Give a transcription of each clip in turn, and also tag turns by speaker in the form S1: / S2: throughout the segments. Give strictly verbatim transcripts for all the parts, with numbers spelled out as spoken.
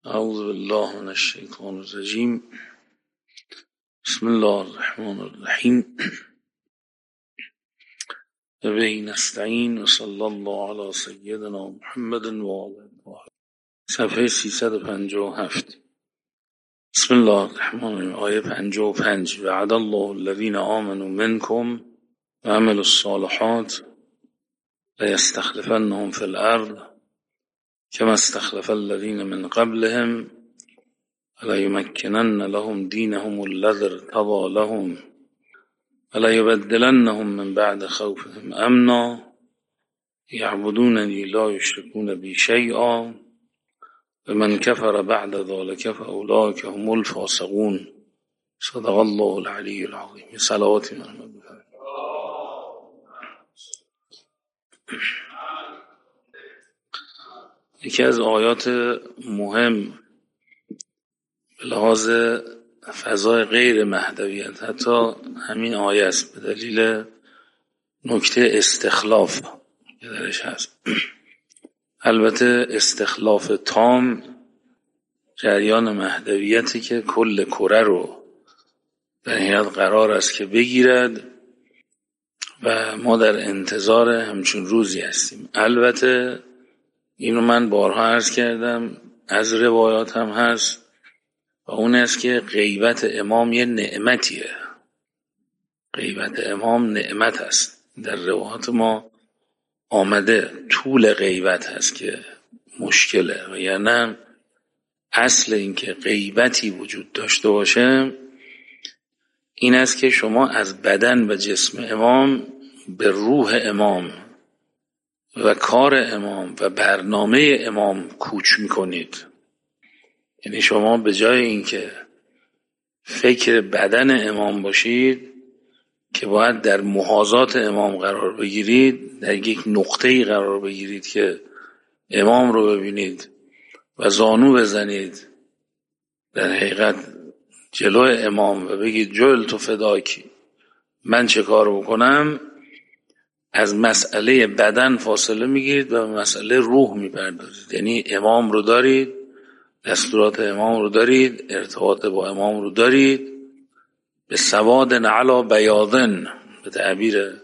S1: اعوذ بالله من الشیطان الرجیم. بسم الله الرحمن الرحیم. و به نستعین و صلی الله علی سیدنا محمد و آله. صفحه سیصد و پنجاه و هفت. بسم الله الرحمن الرحیم. آیه پنجاه و پنج. وعد الله الذین آمنوا منکم و عملوا الصالحات لیستخلفنهم فی الارض كما استخلف الذين من قبلهم وليمكنن لهم دينهم الذي ارتضى لهم وليبدلنهم من بعد خوفهم امنا يعبدونني لا يشركون بي شيئا ومن كفر بعد ذلك فأولئك هم الفاسقون. صدق الله العلی العظیم. صلوات محمد. یکی از آیات مهم به لحاظ فضای غیر مهدویت حتی همین آیه است، به دلیل نکته استخلاف که درش هست. البته استخلاف تام جریان مهدویتی که کل کره رو در حیات قرار است که بگیرد و ما در انتظار همچون روزی هستیم. البته اینو من بارها عرض کردم، از روایات هم هست و اون است که غیبت امام یه نعمتیه. غیبت امام نعمت هست. در روایات ما آمده طول غیبت هست که مشکله، و یعنی اصل این که غیبتی وجود داشته باشه این است که شما از بدن و جسم امام به روح امام و کار امام و برنامه امام کوچ میکنید. یعنی شما به جای اینکه فکر بدن امام باشید که باید در محاذات امام قرار بگیرید، در یک نقطه‌ای قرار بگیرید که امام رو ببینید و زانو بزنید در حقیقت جلو امام و بگید جل تو فداکی، من چه کار بکنم، از مسئله بدن فاصله میگیرید و مسئله روح میپردازید. یعنی امام رو دارید، دستورات امام رو دارید، ارتباط با امام رو دارید، به سواد علی بیاضن به تعبیر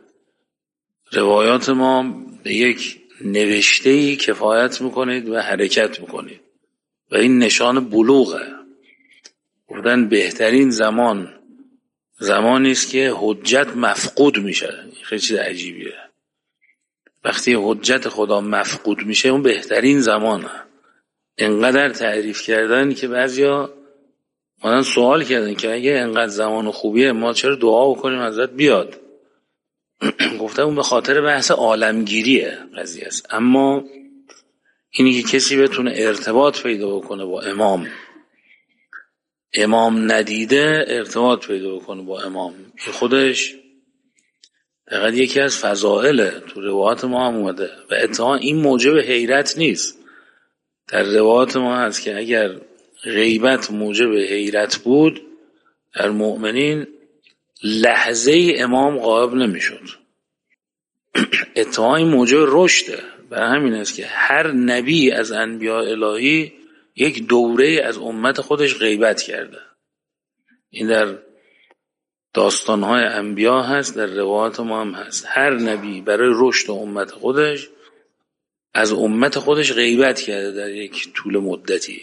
S1: روایات ما به یک نوشته‌ای کفایت میکنید و حرکت میکنید و این نشان بلوغه. گفتن بهترین زمان زمانی است که حجت مفقود میشه. خیلی چیز عجیبیه. وقتی حجت خدا مفقود میشه اون بهترین زمانه. انقدر تعریف کردن که بعضیا مانن سوال کردن که اگه انقدر زمان خوبیه ما چرا دعا بکنیم حضرت بیاد. گفتم اون به خاطر بحث عالمگیریه قضیه است. اما اینی که کسی بتونه ارتباط پیدا بکنه با امام، امام ندیده ارتباط پیدا بکنه با امام، این خودش فقط یکی از فضائله. تو روایات ما هم اومده و اتفاقا این موجب حیرت نیست. در روایات ما هست که اگر غیبت موجب حیرت بود در مؤمنین لحظه امام غائب نمیشد. اتفاقا این موجب رشده. برای همین است که هر نبی از انبیاء الهی یک دوره از امت خودش غیبت کرده. این در داستانهای انبیا هست، در روایات ما هم هست. هر نبی برای رشد امت خودش از امت خودش غیبت کرده در یک طول مدتی.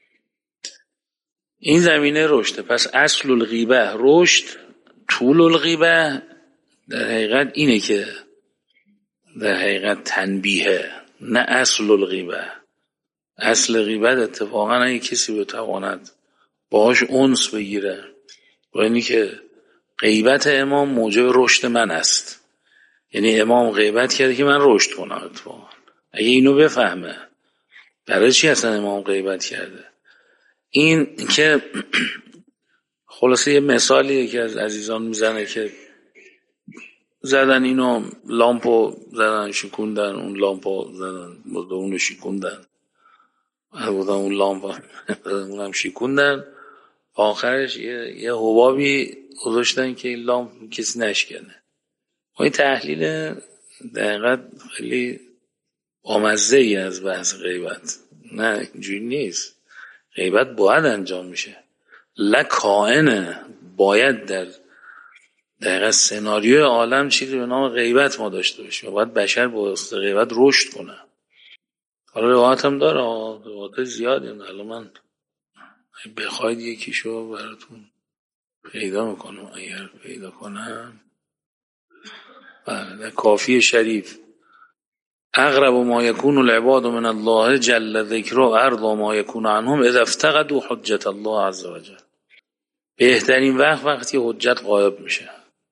S1: این زمینه رشده. پس اصل الغیبه رشد، طول الغیبه در حقیقت اینه که در حقیقت تنبیه، نه اصل الغیبه. اصل غیبت اتفاقا اگه کسی بتواند باهاش انس بگیره و اینی که غیبت امام موجب رشد من است، یعنی امام غیبت کرده که من رشد کنم. اتفاقا اگه اینو بفهمه برای چی اصلا امام غیبت کرده. این که خلاصه یه مثالیه که از عزیزان میزنه که زدن اینو لامپو زدن شکوندن، اون لامپو زدن بوده اونو شکوندن، بوده اون لامپو اونم شکوندن، آخرش یه, یه حبابی گذاشتن که این لامپ کسی نشکنه. و این تحلیل دقیقت خیلی آمزه ای از بحث غیبت. نه اینجوری نیست. غیبت باید انجام میشه. لکائنه، باید در دقیقا سناریوی عالم چیزی به نام غیبت ما داشته باشیم، باید بشر با غیبت رشد کنه. حالا روایت هم داره، روایت زیادی. حالا من بخواید یکیشو براتون پیدا میکنم اگر پیدا کنم. بله، کافی شریف: اقرب ما یکون العباد من الله جل ذکره ارضا ما یکون عنهم اذا افتقدوا حجت الله عز وجل. بهترین وقت وقتی حجت غایب میشه.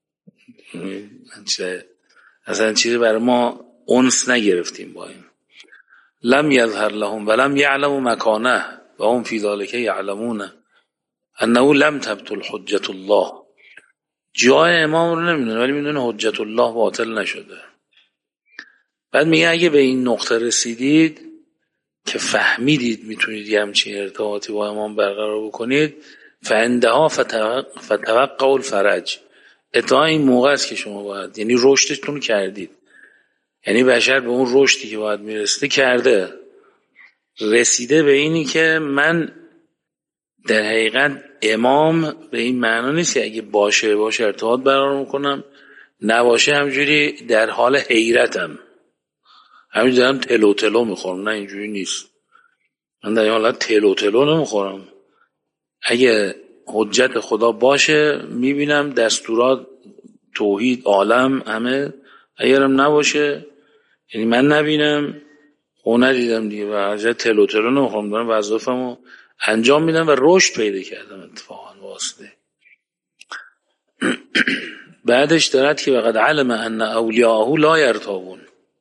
S1: اصلا چیزی برای ما انس نگرفتیم با این. لم یظهر لهم ولم یعلموا مکانه و هم فی ذلک یعلمون انه لم تبطل حجت الله. جای امام رو نمیدونه ولی میدونه حجت الله باطل نشده. بعد میگه اگه به این نقطه رسیدید که فهمیدید میتونید یه همچین ارتباطی با امام برقرار بکنید، فعندها فتوقعوا الفرج. اتها این موقع است که شما باید، یعنی رشدتون کردید، یعنی بشر به اون رشدی که باید میرسیده کرده، رسیده به اینی که من در حقیقت امام به این معنا نیست که اگه باشه باشه ارتباط برقرار میکنم، نباشه همجوری در حال حیرتم، همینجوری دارم تلو تلو میخورم. نه، اینجوری نیست. من در این حالت تلو تلو نمیخورم. اگه حجت خدا باشه میبینم دستورات توحید عالم همه، اگرم نباشه یعنی من نبینم و ندیدم دیگه، و حجت تلو تلو نمیخورم، دارم وظایفمو انجام میدم و رشد پیدا کردم اتفاقا واسطه. بعدش دارد که وقد علم ان اولیاءه لا یرتابون.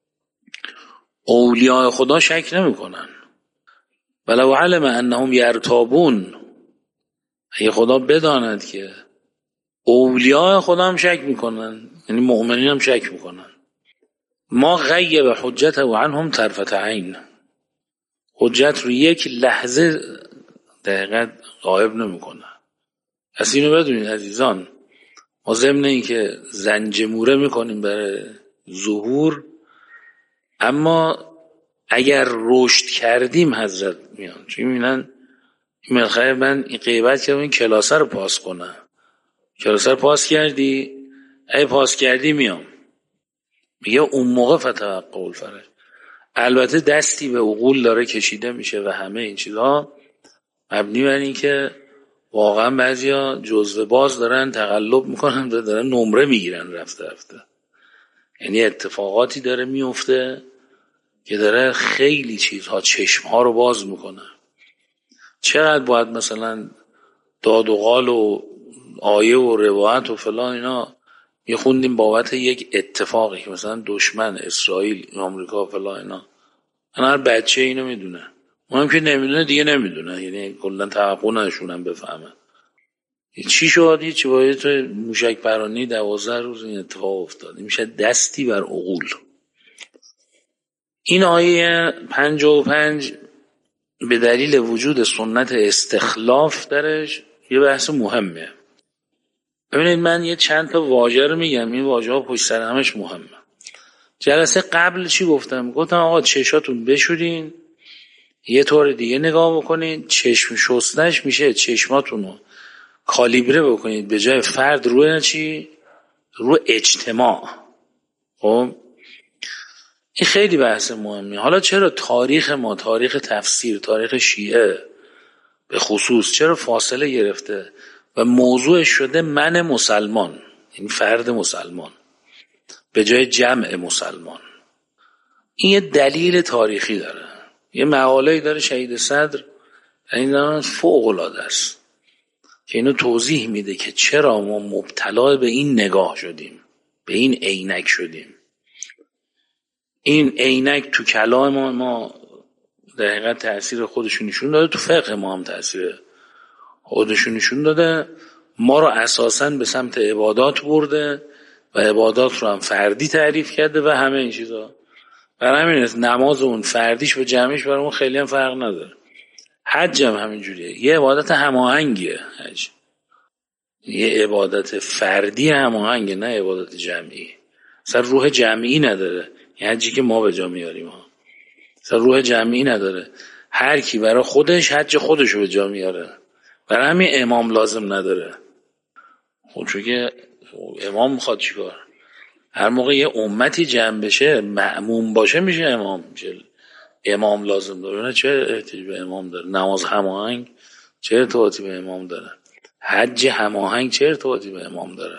S1: اولیاء خدا شک نمی کنن. ولو علم انهم یرتابون، اگه خدا بداند که اولیاء خدا هم شک میکنن، یعنی مؤمنین هم شک میکنن، ما غیب حجت و عنهم طرفت عین. حجت رو یک لحظه دقیقت غایب نمیکنه. پس اینو بدونید عزیزان، ما ضمن این که زنجموره میکنیم برای ظهور، اما اگر رشد کردیم حضرت میان. چون میبینن این ملخه من این غیبت کردم این کلاسه رو پاس کنه، کلاسه رو پاس کردی، ای پاس کردی میام، میگه اون موقع فتوقعوا الفرج. البته دستی به عقول داره کشیده میشه و همه این چیزها مبنی بر این که واقعا بعضیا جزوه باز دارن تقلب میکنن و دارن نمره میگیرن رفته رفته. یعنی اتفاقاتی داره میفته که داره خیلی چیزها چشمها رو باز میکنه. چقدر باید مثلا داد و قال و آیه و روایت و فلان اینا میخوندیم بابت یک اتفاقی که مثلا دشمن اسرائیل آمریکا فلان اینا، من هر بچه اینو میدونه، اونم که نمیدونه دیگه نمیدونه، یعنی کلا توقع نداشونم بفهمه چی شد. هیچی، باید تو موشک پرانی دوازده روز این اتفاق افتاد. میشه دستی بر عقول. این آیه پنجاه و پنج به دلیل وجود سنت استخلاف درش یه بحث مهمه. ببینید من یه چند تا واژه رو میگم، این واژه ها پشت سر همش مهمه. جلسه قبل چی گفتم؟ گفتم آقا چشاتون بشورین، یه طور دیگه نگاه بکنید، چشم شستنش میشه چشماتون رو کالیبره بکنید به جای فرد روی چی؟ روی اجتماع. خب این خیلی بحث مهمی. حالا چرا تاریخ ما، تاریخ تفسیر، تاریخ شیعه به خصوص چرا فاصله گرفته و موضوع شده من مسلمان، این فرد مسلمان به جای جمع مسلمان؟ این یه دلیل تاریخی داره. یه مقاله‌ای داره شهید صدر، این فوق العاده است که اینو توضیح میده که چرا ما مبتلا به این نگاه شدیم، به این عینک شدیم. این عینک تو کلام ما, ما در حقیقت تأثیر خودشون نشون داده، تو فقه ما هم تأثیر خودشون نشون داده. ما رو اساساً به سمت عبادات برده و عبادات رو هم فردی تعریف کرده و همه این چیزا. برای همین است نماز اون فردیش و جمعیش برای اون خیلی هم فرق نداره. حج هم همینجوریه، یه عبادت هماهنگیه. حج یه عبادت فردی هماهنگه، نه عبادت جمعی. اصلا روح جمعی نداره. یه حجی که ما به جا میاریم ها اصلا روح جمعی نداره. هر کی برای خودش حج خودشو به جا میاره، برای همین امام لازم نداره. خب چون که امام میخواد چیکار؟ هر موقع یه امتی جمع بشه مأموم باشه میشه امام میشه. امام لازم داره. نه چه احتیاجی به امام داره؟ نماز هماهنگ چه ارتباطی به امام داره؟ حج هماهنگ چه ارتباطی به امام داره؟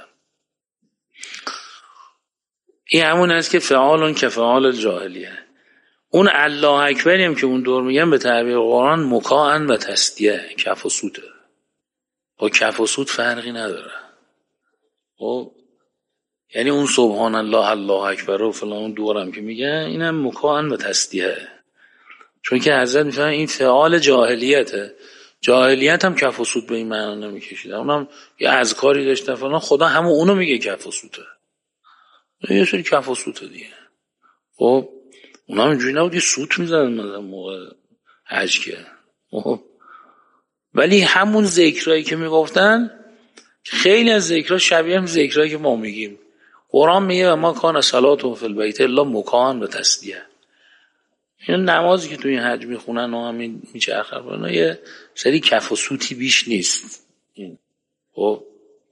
S1: این همون است که فعالون که فعال جاهلیه. اون الله اکبری هم که اون دور میگن به تعبیر قرآن مکاعن و تسدیه، کف و سوته. با کف و سوت فرقی نداره. خب یعنی اون سبحان الله الله اکبر و فلان دورم که میگن اینم مکاعن و تسدیه، چون که حضرت میفهمن این فعال جاهلیته. جاهلیت هم کف و سوت به این معنا نمیکشیدن، اونم یه اذکاری داشتن فلان، خدا همون اونو میگه کف و سوته، یه سری کف و سوته دیگه. خب اونا هم اینجوری نبود یه سوت میزدن مثلا موقع حج که. خب ولی همون ذکرایی که میگفتن خیلی از ذکرها شبیه هم ذکرایی که ما میگیم. قرآن میگه و ما کان صلاتهم فی البیت الا مکاء و تسدیه. این نمازی که تو این حج میخونن و همین میچرخن اونا یه سری کف و سوتی بیش نیست. خب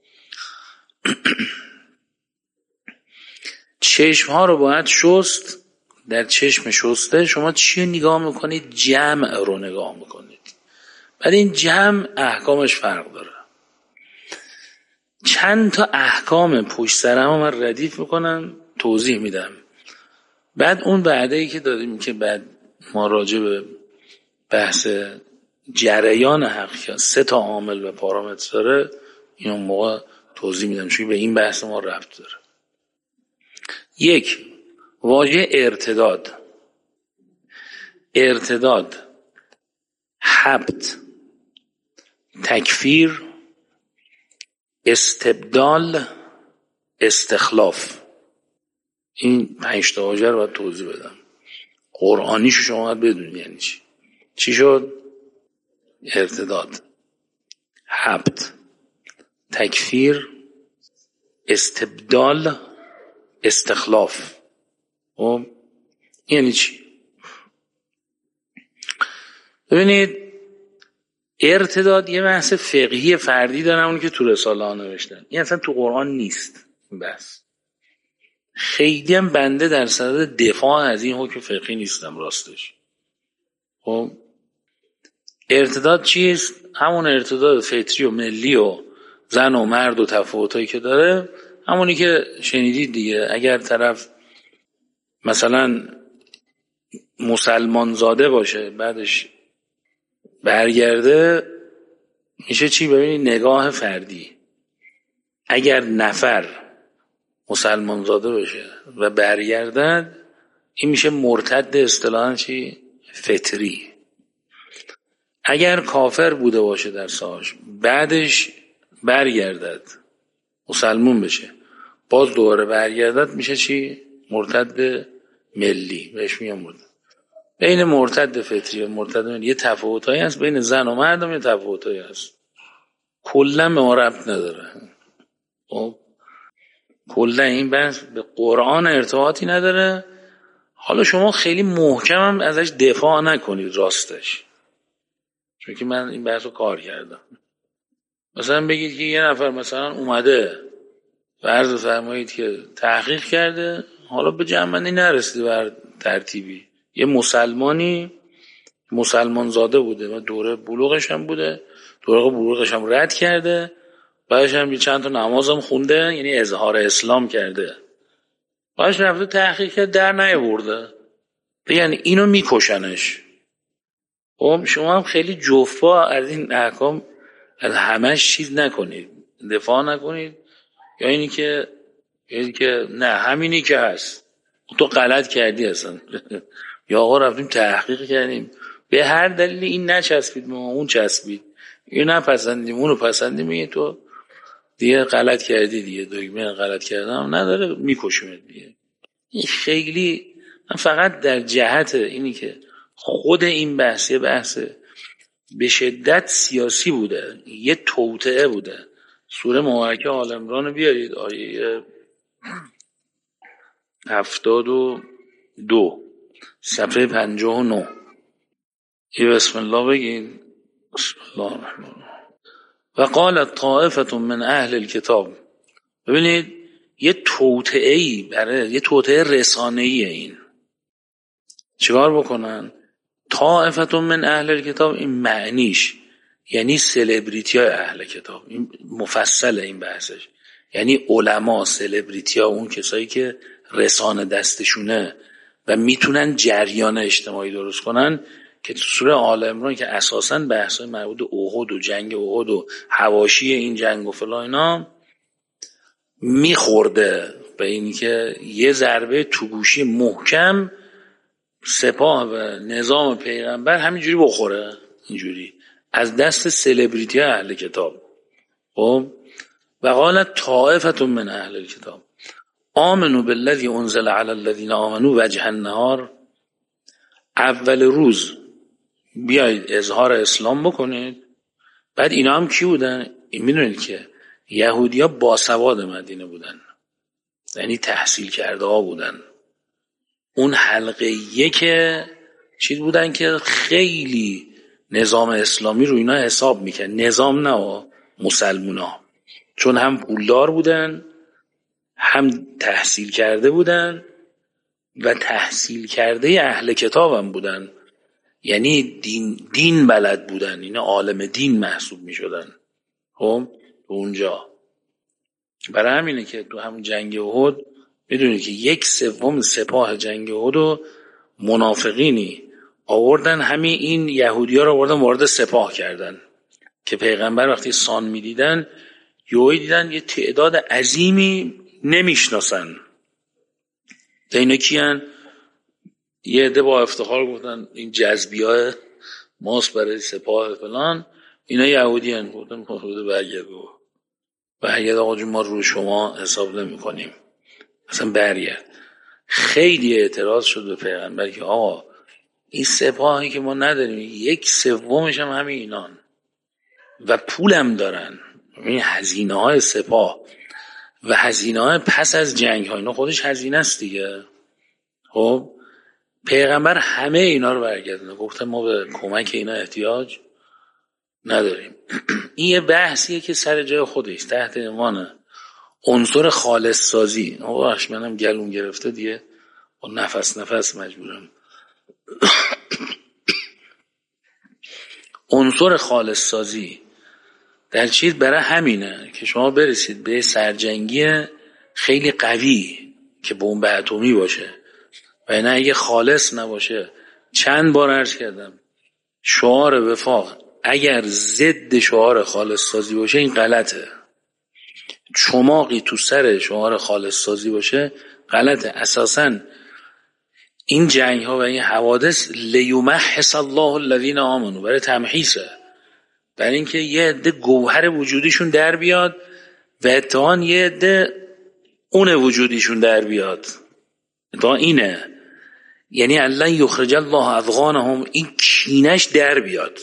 S1: چشم ها رو باید شست. در چشم شسته شما چی نگاه میکنید؟ جمع رو نگاه میکنید. بعد این جمع احکامش فرق داره. چند تا احکام پشت سرم من ردیف میکنم توضیح میدم. بعد اون بعدی که دادیم که بعد ما راجع به بحث جریان حقیقت سه تا عامل و پارامتر داره، اینو موقع توضیح میدم چون به این بحث ما ربط داره. یک، واژه ارتداد. ارتداد حبط، تکفیر، استبدال، استخلاف. این پنج تا واژه رو باید توضیح بدم. قرآنیشو شما باید بدونید یعنی چی. چی شد؟ ارتداد، حبط، تکفیر، استبدال، استخلاف. خب یعنی چی؟ ببینید ارتداد یه بحث فقهی فردی دارن اون که تو رساله ها نوشتن. این اصلا تو قرآن نیست. بس خیلی هم بنده در صدد دفاع از این حکم فقهی نیستم راستش. خب ارتداد چیست؟ همون ارتداد فطری و ملی و زن و مرد و تفاوتایی که داره، همونی که شنیدید دیگه. اگر طرف مثلا مسلمان زاده باشه بعدش برگرده میشه چی؟ ببینید نگاه فردی. اگر نفر مسلمان زاده باشه و برگردد این میشه مرتد اصطلاحاً چی؟ فطری. اگر کافر بوده باشه در ساش بعدش برگردد مسلمان بشه باز دوباره برگردد میشه چی؟ مرتد ملی. بهش میگم مرتد. بین مرتد فطری و مرتد ملی یه تفاوتایی هست، بین زن و مرد هم یه تفاوتایی هست، کلا به ما ربط نداره. خب کلا این بحث به قرآن ارتباطی نداره. حالا شما خیلی محکم هم ازش دفاع نکنید راستش، چون که من این بحث رو کار کردم. مثلا بگید که یه نفر مثلا اومده فرض فرمایید که تحقیق کرده، حالا به جنبندی نرسیده بر ترتیبی، یه مسلمانی مسلمان زاده بوده و دوره بلوغش هم بوده، دوره بلوغش هم رد کرده، بعدش هم چند تا نماز هم خونده، یعنی اظهار اسلام کرده، بعدش رفته تحقیق کرد در نیاورده، یعنی اینو میکشنش. خب شما هم خیلی جفا از این احکام از همش چیز نکنید، دفاع نکنید، یا اینی که اینی که نه همینی که هست تو غلط کردی اصلا یا آقا رفتیم تحقیق کردیم به هر دلیلی این نچسبید ما اون چسبید، اینو نپسندیم اونو پسندیم، میگه تو دیگه غلط کردی دیگه، دگمه غلط کردم نداره میکشونه دیگه. این خیلی من فقط در جهت اینی که خود این بحثه بحثه به شدت سیاسی بوده، یه توطئه بوده. سوره مبارکه آل عمران رو بیارید، آیه هفتاد و دو صفحه پنجاه و نه. یه بسم الله بگین. بسم الله الرحمن الرحیم. و قالت طائفة من اهل الكتاب. ببینید یه توطئه‌ای برای یه توطئه رسانه‌ای، این چیکار بکنن؟ طائفة من اهل الكتاب این معنیش یعنی سلبریتی های اهل کتاب. این مفصل این بحثش، یعنی علما، سلبریتی ها، اون کسایی که رسانه دستشونه و میتونن جریان اجتماعی درست کنن، که تو سوره آل عمران که اساساً بحثای مربوط به احد و جنگ احد و حواشی این جنگ و فلان اینا میخورده به اینی که یه ضربه تو گوشی محکم سپاه و نظام پیغمبر همینجوری بخوره، اینجوری از دست سلبریتی اهل کتاب. خب و قالت طائفة من اهل الكتاب آمنوا بالذی انزل علی الذین آمنوا وجه النهار. اول روز بیایید اظهار اسلام بکنید. بعد اینا هم کی بودن؟ این میدونید که یهودی ها باسواد مدینه بودن، یعنی تحصیل کرده ها بودن. اون حلقه یک چیز بودن که خیلی نظام اسلامی رو اینا حساب میکرد. نظام نه، مسلمونا، چون هم پولدار بودن هم تحصیل کرده بودن و تحصیل کرده اهل کتاب هم بودن، یعنی دین دین بلد بودن، اینا عالم دین محسوب میشدن. خب اونجا برای همینه که تو همون جنگ احد میدونید که یک سوم سپاه جنگ احد و منافقینی آوردن، همین این یهودی‌ها رو آوردن وارد سپاه کردن که پیغمبر وقتی سان میدیدن یهویی دیدن یه تعداد عظیمی نمیشناسن. اینا کیان؟ یه عده با افتخار گفتن این جذبی‌های ماست برای سپاه فلان، اینا یهودیان. گفتن خود برگرد و برگرد آقا جون، ما رو شما حساب نمی کنیم، اصلا برگرد. خیلی اعتراض شد به پیغمبر که آقا این سپاهی که ما نداریم یک سومش هم همین اینان و پولم دارن، این هزینه های سپاه و هزینه های پس از جنگ ها، اینا خودش هزینه است دیگه. خب پیغمبر همه اینا رو برگردونه، گفتن ما به کمک اینا احتیاج نداریم. این یه بحثیه که سر جای خودش تحت عنوان عنصر خالص سازی. آقا منم گلوم گرفته دیگه، با نفس نفس مجبورم. عنصر خالص سازی در چیز برای همینه که شما برسید به سرجنگی خیلی قوی که بمب اتمی باشه، و نه اگه خالص نباشه. چند بار عرض کردم شعار وفاق اگر ضد شعار خالص سازی باشه این غلطه. چماقی تو سر شعار خالص سازی باشه غلطه. اساساً این جنگ ها و این حوادث لیمحص الله الذین آمنوا، برای تمحیصه، برای اینکه یه عده گوهر وجودیشون در بیاد و اتهان یه عده اون وجودیشون در بیاد. اتهان اینه، یعنی الله یخرج الله اذغانهم، این کینش در بیاد.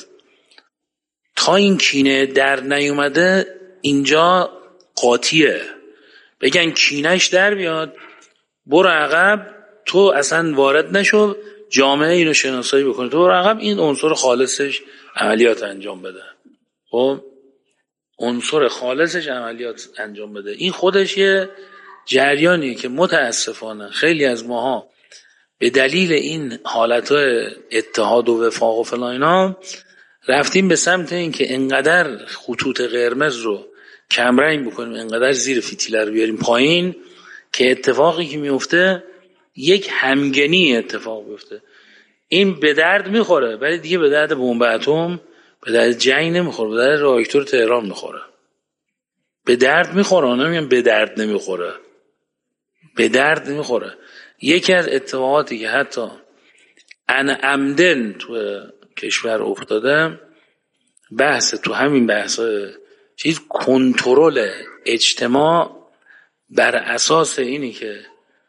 S1: تا این کینه در نیومده اینجا قاطیه. بگن کینش در بیاد، برو عقب، تو اصلا وارد نشو، جامعه اینو شناسایی بکنه، تو برو عقب، این عنصر خالصش عملیات انجام بده. خب عنصر خالصش عملیات انجام بده. این خودش یه جریانیه که متاسفانه خیلی از ماها به دلیل این حالتهای اتحاد و وفاق و فلان اینا رفتیم به سمت این که انقدر خطوط قرمز رو کمرنگ بکنیم، انقدر زیر فتیله رو بیاریم پایین که اتفاقی که میفته یک همگنی اتفاق بیفته. این به درد میخوره، ولی دیگه به درد بمب اتم، به درد جنگ نمیخوره، به درد راکتور تهران میخوره. به درد میخوره، نمیگم به درد نمیخوره، به درد نمیخوره. یکی از اتفاقاتی که حتی ان عمدن تو کشور افتاده، بحث تو همین بحث چیز کنترل اجتماع بر اساس اینی که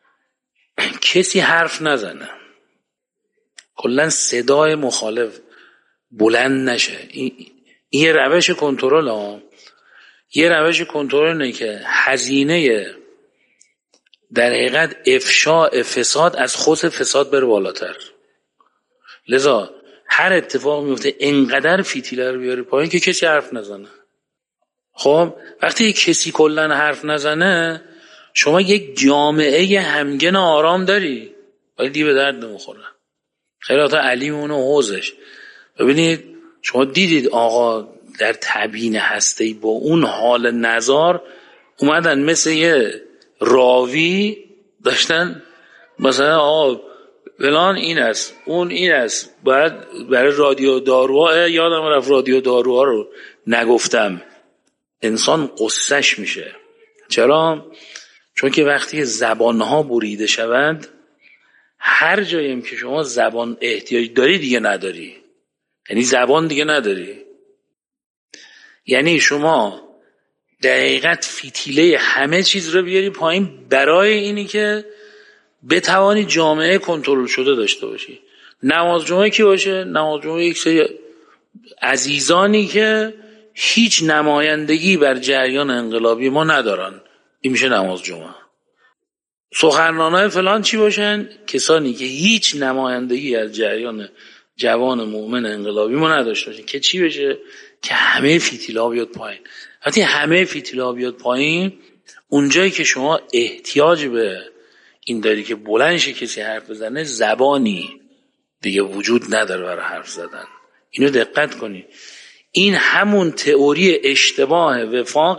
S1: کسی حرف نزنه، کلا صدای مخالف بلند نشه. این یه روش کنترل ها، یه روش کنترل نه که هزینه در حقیقت افشاء فساد از خود فساد بره بالاتر. لذا هر اتفاق میفته انقدر فیتیله رو بیاری پایین که کسی حرف نزنه. خب وقتی کسی کلن حرف نزنه، شما یک جامعه همگن آرام داری ولی دی به درد نمیخوره. خیلی تا علی اون و حوزش. ببینید شما دیدید آقا در تبیین هسته‌ای با اون حال نزار اومدن مثل یه راوی داشتن مثلا آقا فلان این است اون این است، باید برای رادیو داروها، یادم رفت رادیو داروها رو نگفتم. انسان قصهش میشه. چرا؟ چون که وقتی زبانها بریده شوند، هر جاییم که شما زبان احتیاج داری دیگه نداری، یعنی زبان دیگه نداری. یعنی شما دقیقت فیتیله همه چیز رو بیاری پایین برای اینی که بتوانی جامعه کنترل شده داشته باشی. نماز جمعه کی باشه؟ نماز جمعه یک سری عزیزانی که هیچ نمایندگی بر جریان انقلابی ما ندارن، این میشه نماز جمعه. سخنرانای فلان چی باشن؟ کسانی که هیچ نمایندگی از جریان جوان مؤمن انقلابی ما نداشته باشن، که چی بشه؟ که همه فیتیلا بیاد پایین. وقتی همه فیتیلا بیاد پایین، اونجایی که شما احتیاج به این داری که بلند شه کسی حرف بزنه، زبانی دیگه وجود نداره برای حرف زدن. اینو دقت کنید. این همون تئوری اشتباه وفاق،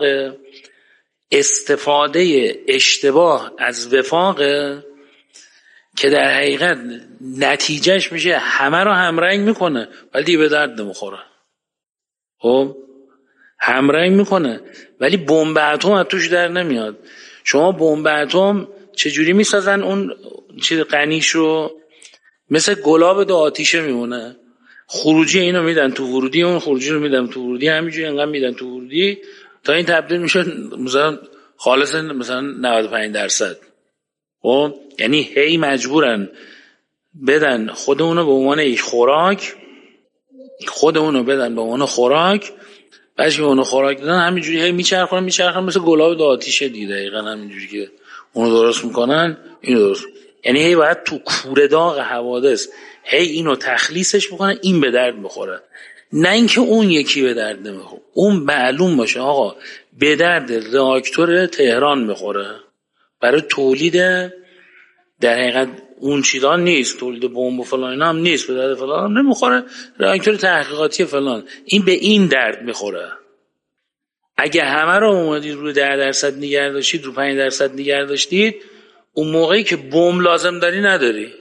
S1: استفاده اشتباه از وفاق که در حقیقت نتیجهش میشه همه رو همرنگ میکنه ولی دیگه به درد نمیخوره. خب همرنگ میکنه ولی بمب اتم از توش در نمیاد. شما بمب اتم چجوری میسازن؟ اون چیز غنیش رو مثل گلاب دو آتیشه میمونه. خروجی اینو میدن تو ورودی، اون خروجی رو میدن تو ورودی، همینجوری انقدر میدن تو ورودی تا این تبدیل میشه مثلا خالص مثلا نود و پنج درصد. خب یعنی هی مجبورن بدن خود اونو به عنوان یک خوراک، خود اونو بدن به عنوان خوراک، بعدش که اونو خوراک دادن همینجوری هی میچرخونن میچرخونن مثل گلاب دو آتیشه دیگه. دقیقاً همینجوری که اونو درست میکنن اینو درست، یعنی هی باید تو کوره داغ حوادث هی اینو تخلیصش بکنن این به درد بخوره، نه اینکه اون یکی به درد نمیخوره. اون معلوم باشه آقا به درد راکتور تهران میخوره، برای تولید در حقیقت اون چیزا نیست، تولید بمب و فلان اینا هم نیست، به درد فلان هم نمیخوره، راکتور تحقیقاتی فلان این به این درد میخوره. اگه همه رو اومدید رو ده درصد نگه داشتید، رو پنج درصد نگه داشتید، اون موقعی که بمب لازم داری نداری.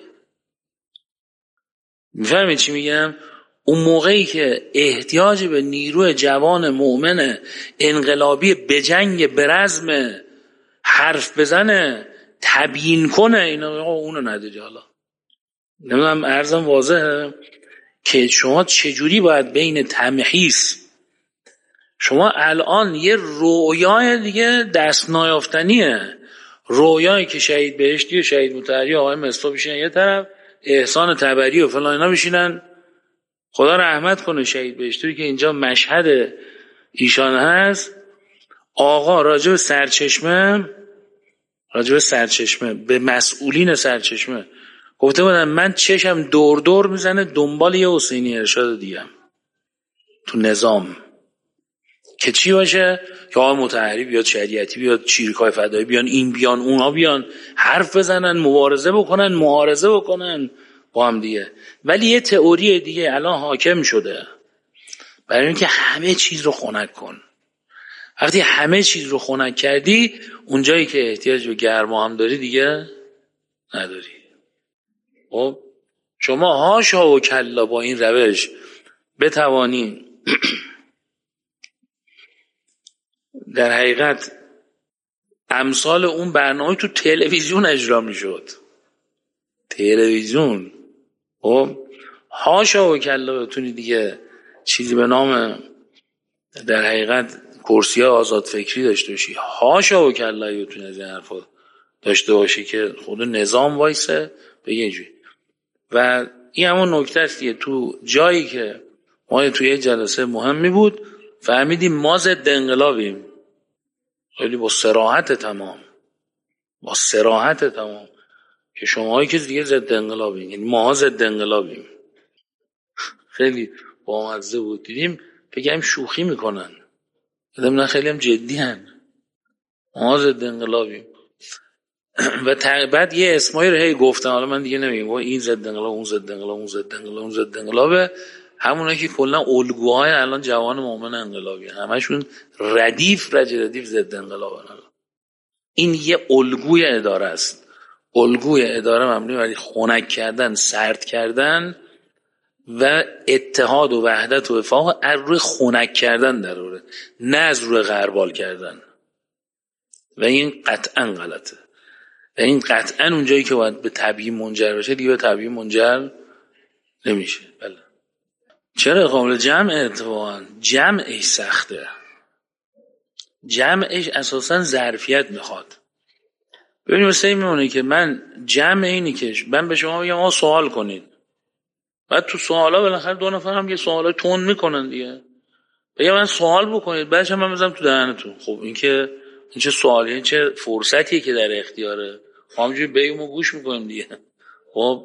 S1: میفهمید چی میگم؟ اون موقعی که احتیاج به نیروی جوان مؤمن انقلابی بجنگ، برزم، حرف بزنه، تبیین کنه، اینا اونو نداری. حالا نمیدونم عرضم واضحه که شما چجوری باید بین تمحیص، شما الان یه رویای دیگه دست نیافتنیه، رویایی که شهید بهشتی و شهید مطهری و آقای مصطفی بشینن یه طرف، احسان تبری و فلان اینا بشینن. خدا رحمت کنه شهید بهشتی که اینجا مشهد ایشان هست. آقا راجب سرچشمه، راجب سرچشمه به مسئولین سرچشمه گفته بودن من چشم دور دور میزنه دنبال یه حسینی ارشاد دیگم تو نظام، که چی باشه؟ که آقای مطهری بیاد، شریعتی بیاد، چیریکای فدایی بیان، این بیان، اونا بیان، حرف بزنن، مبارزه بکنن، معارضه بکنن با هم دیگه. ولی یه تئوری دیگه الان حاکم شده برای اینکه همه چیز رو خنک کن. وقتی همه چیز رو خنک کردی، اونجایی که احتیاج به گرما هم داری دیگه نداری. خب شما هاشا و کلا با این روش بتوانی در حقیقت امثال اون برنامه تو تلویزیون اجرا میشد، تلویزیون، خب هاشا و کلا بتونی دیگه چیزی به نام در حقیقت کرسی آزاد فکری داشته باشی، هاشا و کلا بتونی از این حرفا داشته باشی که خود نظام وایسه به یه جوری. و این همون نکته است که تو جایی که ما توی یه جلسه مهمی بود فهمیدیم ما ضد انقلابیم، خیلی با صراحت تمام، با صراحت تمام که شماهایی که دیگه ضد انقلابیم، یعنی ماها ضد انقلابیم. خیلی بامزه بود. دیدیم بگم شوخی میکنن، دیدم نه خیلی هم جدی هن. ما ضد انقلابیم. و بعد یه اسمایی رو هی گفتن، حالا من دیگه نمیگم این ضد انقلاب، اون ضد انقلاب، اون ضد انقلاب، اون ضد انقلابه. همونایی که کلا الگوهای الان جوان مومن انقلابی، همشون ردیف رج ردیف ضد انقلابن. این یه الگوی اداره است. الگوی اداره مبنی بر خنک کردن، سرد کردن و اتحاد و وحدت و وفاق از روی خنک کردن ضروره، نه از روی غربال کردن. و این قطعا غلطه. و این قطعا اونجایی که باید به تبیین منجر بشه دیگه به تبیین منجر نمیشه. بله. چرا قابل جمع؟ اتفاقا جمعش سخته. جمعش اساسا ظرفیت میخواد. ببینید مثلا این میمونه که من جمع اینی که من به شما بگم آقا سوال کنید، بعد تو سوالا بالاخره دو نفر هم یه سوالا تون میکنن دیگه، بگم من سوال بکنید بعدش من بزنم تو دهنتون. خب این که این چه سوالیه، این چه فرصتیه که در اختیاره، همونجوری بگیم و گوش میکنیم دیگه. خب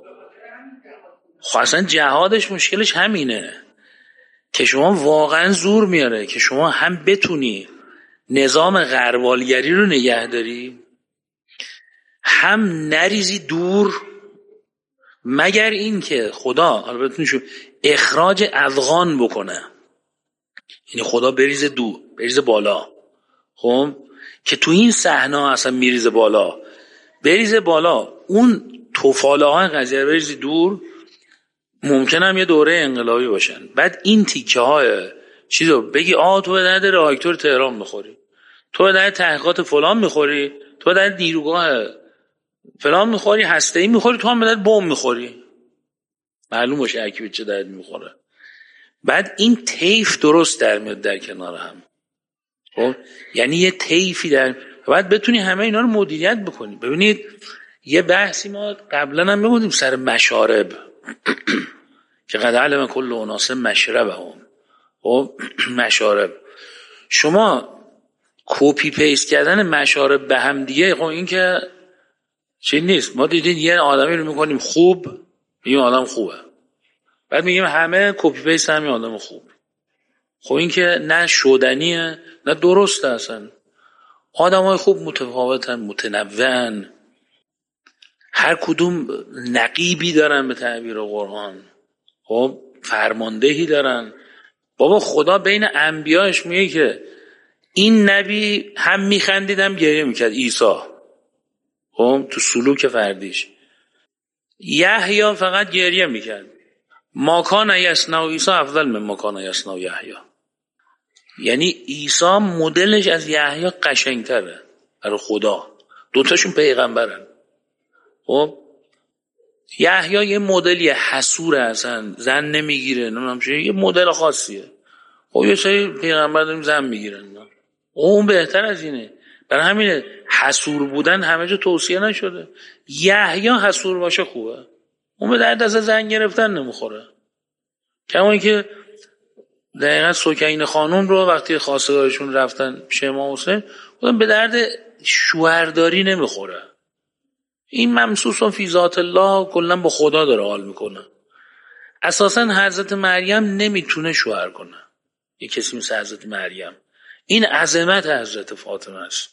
S1: خب اصلا جهادش مشکلش همینه که شما واقعا زور میاره که شما هم بتونی نظام غربالگری رو نگه داری، هم نریزی دور، مگر این که خدا البته اخراج افغان بکنه، یعنی خدا بریزه دور، بریزه بالا. خب که تو این صحنه اصلا میریزه بالا، بریزه بالا، اون توفاله های قضیه بریزه دور، ممکن هم یه دوره انقلابی باشن. بعد این تیکه های چیزو بگی آه تو به درد راکتور تهران میخوری، تو به درد تحقیقات فلان میخوری، تو به درد نیروگاه فلان میخوری، هسته‌ای میخوری، تو هم به درد بمب میخوری، معلوم باشه هر کی به چه درد میخوره. بعد این طیف درست در میاد در کنار هم. خب یعنی یه طیفی در، بعد بتونی همه اینا رو مدیریت بکنی. ببینید یه بحثی ما قبلا هم می‌گفتیم سر مشارب که قد علم کل اناس مشربهم. خب مشارب، شما کپی پیست کردن مشارب به هم دیگه، خب این که چیز نیست. ما دیدین یه آدمی رو میکنیم خوب، این آدم خوبه، بعد میگیم همه کپی پیست همین آدم خوب. خب این که نه شدنیه نه درسته. اصلا آدمای خوب متفاوتن، متنوعن، هر کدوم نقیبی دارن به تعبیر قرآن، خب فرماندهی دارن. بابا خدا بین انبیاش میگه که این نبی هم میخندید هم گریه میکرد، عیسی، خب تو سلوک فردیش. یحیی فقط گریه میکرد. ما کان یصنع عیسی افضل من ما کان یصنع یحیی. یعنی عیسی مدلش از یحیی قشنگتره برای خدا، دوتاشون پیغمبرن. خب یحیی یه مدلی حسوره، اصلا زن نمیگیره، نمیدونم چه، یه مدل خاصیه. خب یه سری پیغمبر داریم زن میگیرن، اون بهتر از اینه. برای همینه حسور بودن همه جا توصیه نشده. یحیی حسور باشه خوبه، اون به درد از زن گرفتن نمیخوره. کما اینکه دقیقا سکینه خانم رو وقتی خواستگارشون رفتن پیش امام حسین بودن به درد شوهرداری نمیخوره. این ممسوس فی ذات الله، کلا با خدا داره حال میکنه. اساسا حضرت مریم نمیتونه شوهر کنه، یه کسی مثل حضرت مریم. این عظمت حضرت فاطمه است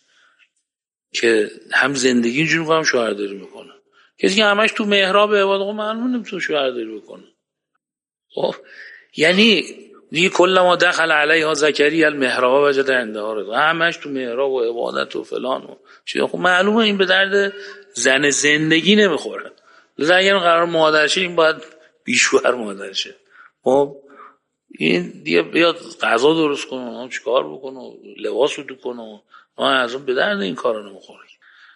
S1: که هم زندگی اینجوری میکنه هم شوهرداری میکنه. کسی که همش تو محراب عبادت معلوم نمیتونه شوهرداری بکنه. خب یعنی دیگه کل ما دخل علیها زکریا المحراب وجد عندها رزقا، همش تو محراب و عبادت و فلان و چیزا. خب معلومه این به درد زن زندگی نمیخوره. لذا اگر قرار مادر شه این باید بیشوهر مادر شه. خب این دیگه بیاد غذا درست کنه، چیکار بکنه، لباس رو دو کنه، ما از اون به درد این کارا نمیخوره.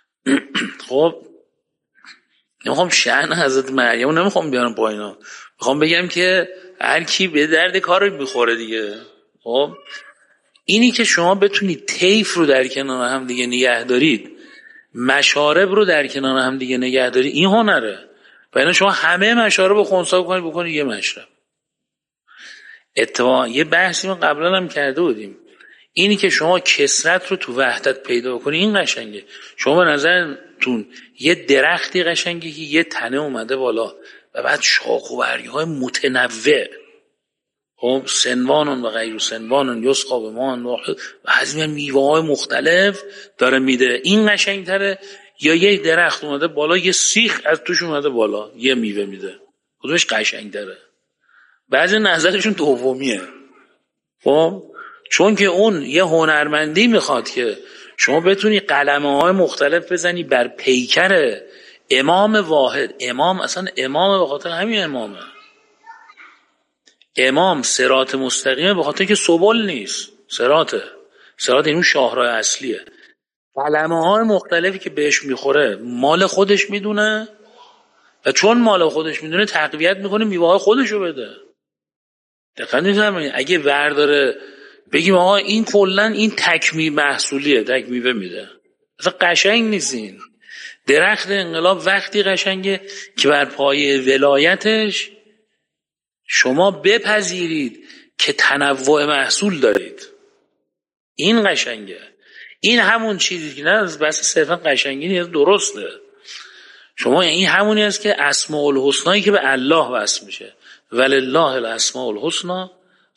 S1: خب نمیخوام شأن حضرت مریم نمیخوام بیارم پایینا، میخوام بگم که هر کی به درد کار میخوره دیگه. خب اینی که شما بتونید طیف رو در کنار هم دیگه نگه دارید، مشارب رو در کنار هم دیگه نگه دارید، این هنره. و اینا شما همه مشارب رو خنثی کنید بکنید یه مشرب. اتفاقا یه بحثی ما قبلا هم کرده بودیم، اینی که شما کثرت رو تو وحدت پیدا کنید این قشنگه. شما به نظرتون یه درختی قشنگه که یه تنه اومده بالا و بعد شاخ و برگ‌های متنوع، خب سنوانون و غیر سنوانون یسقا بماء واحد و از این میوه های مختلف داره میده. این قشنگتره یا یک درخت اومده بالا یه سیخ از توش اومده بالا یه میوه میده؟ کدومش قشنگتره؟ بعضی نظرشون دومیه. خب چون که اون یه هنرمندی میخواد که شما بتونی قلمه های مختلف بزنی بر پیکر امام واحد. امام اصلا امام به خاطر همین امامه. امام صراط مستقیمه به خاطر که سبل نیست، صراطه. صراط اینو شاهراه اصلیه. قلمه های مختلفی که بهش میخوره مال خودش میدونه و چون مال خودش میدونه تقویت میکنه میوه های خودشو بده. دقیقا نیستم اگه ورداره بگیم آقا این کلن این تکمی محصولیه، تک میوه میده، اصلا قشنگ نیستین. درخت انقلاب وقتی قشنگه که بر پایه ولایتش شما بپذیرید که تنوع محصول دارید. این قشنگه. این همون چیزی که نه بس صرفا قشنگی نیست، درسته. شما این همونی است که اسماء الحسنایی که به الله وصل میشه، ولله الاسماء الحسنا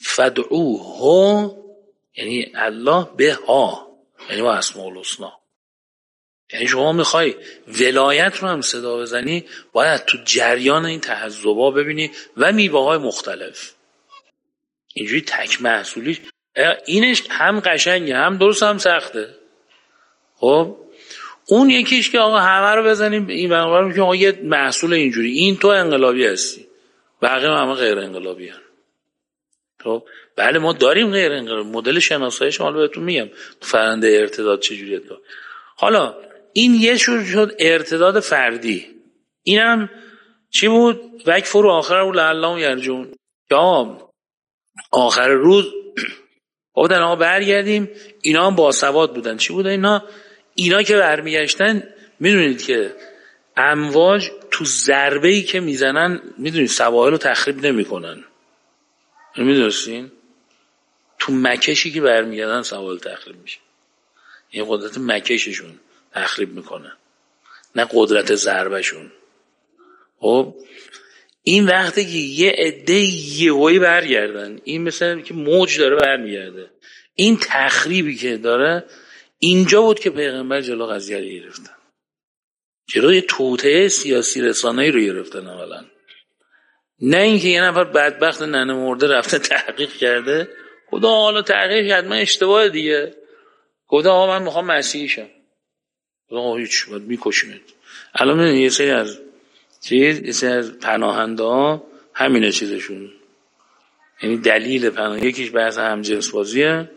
S1: فادعوه، یعنی الله به ها، یعنی با اسماء الحسنا. یعنی شما میخوای ولایت رو هم صدا بزنی باید تو جریان این تحزبا ببینی و میوه های مختلف. اینجوری تک محصولی اینش هم قشنگه هم درست هم سخته. خب اون یکیش که آقا همه رو بزنیم این بنابراین که آقا یه محصول اینجوری این تو انقلابی هستی بقیه همه غیر انقلابی هست. خب بله ما داریم غیر انقلابی. مدل شناساییش حالا بهتون میگم فرآیند ارتداد چجوریه. تو حالا این یه شور شد ارتداد فردی. اینم چی بود؟ وکفر آخر رو لعلهم یرجعون. یا آخر روز گفتن آقا برگردیم. اینا هم باسواد بودن. چی بودن اینا؟ اینا که برمیگشتن میدونید که امواج تو ضربه‌ای که میزنن میدونید سواحل رو تخریب نمیکنن. میدونستین؟ تو مکشی که برمیگردن سواحل تخریب میشه. این قدرت مکششون تخریب میکنه نه قدرت ضربشون. خب این وقتی که یه عده یهویی برگردن این مثلا که موج داره برمیگرده. این تخریبی که داره اینجا بود که پیغمبر جلو قضیه رو گرفتن. جلوی توطئه سیاسی رسانه‌ای رو گرفتن اولا. نه اینکه یه نفر بدبخت ننه مرده رفته تحقیق کرده خدا حالا تحقیق کرد من اشتباه دیگه خدا آقا من میخوام مسیحی شم. آقا هیچ باید میکشیمت. الان میدونی یه سری از چیز یه سری از پناهنده ها همینه چیزشون، یعنی دلیل پناه یکیش بحث همجنس بازیه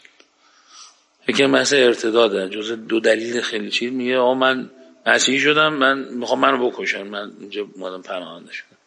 S1: یکی بحث ارتداده. جز دو دلیل خیلی چیز میگه آقا من مسیحی شدم من میخوام منو بکشن من اینجا اومدم پناهنده شدم.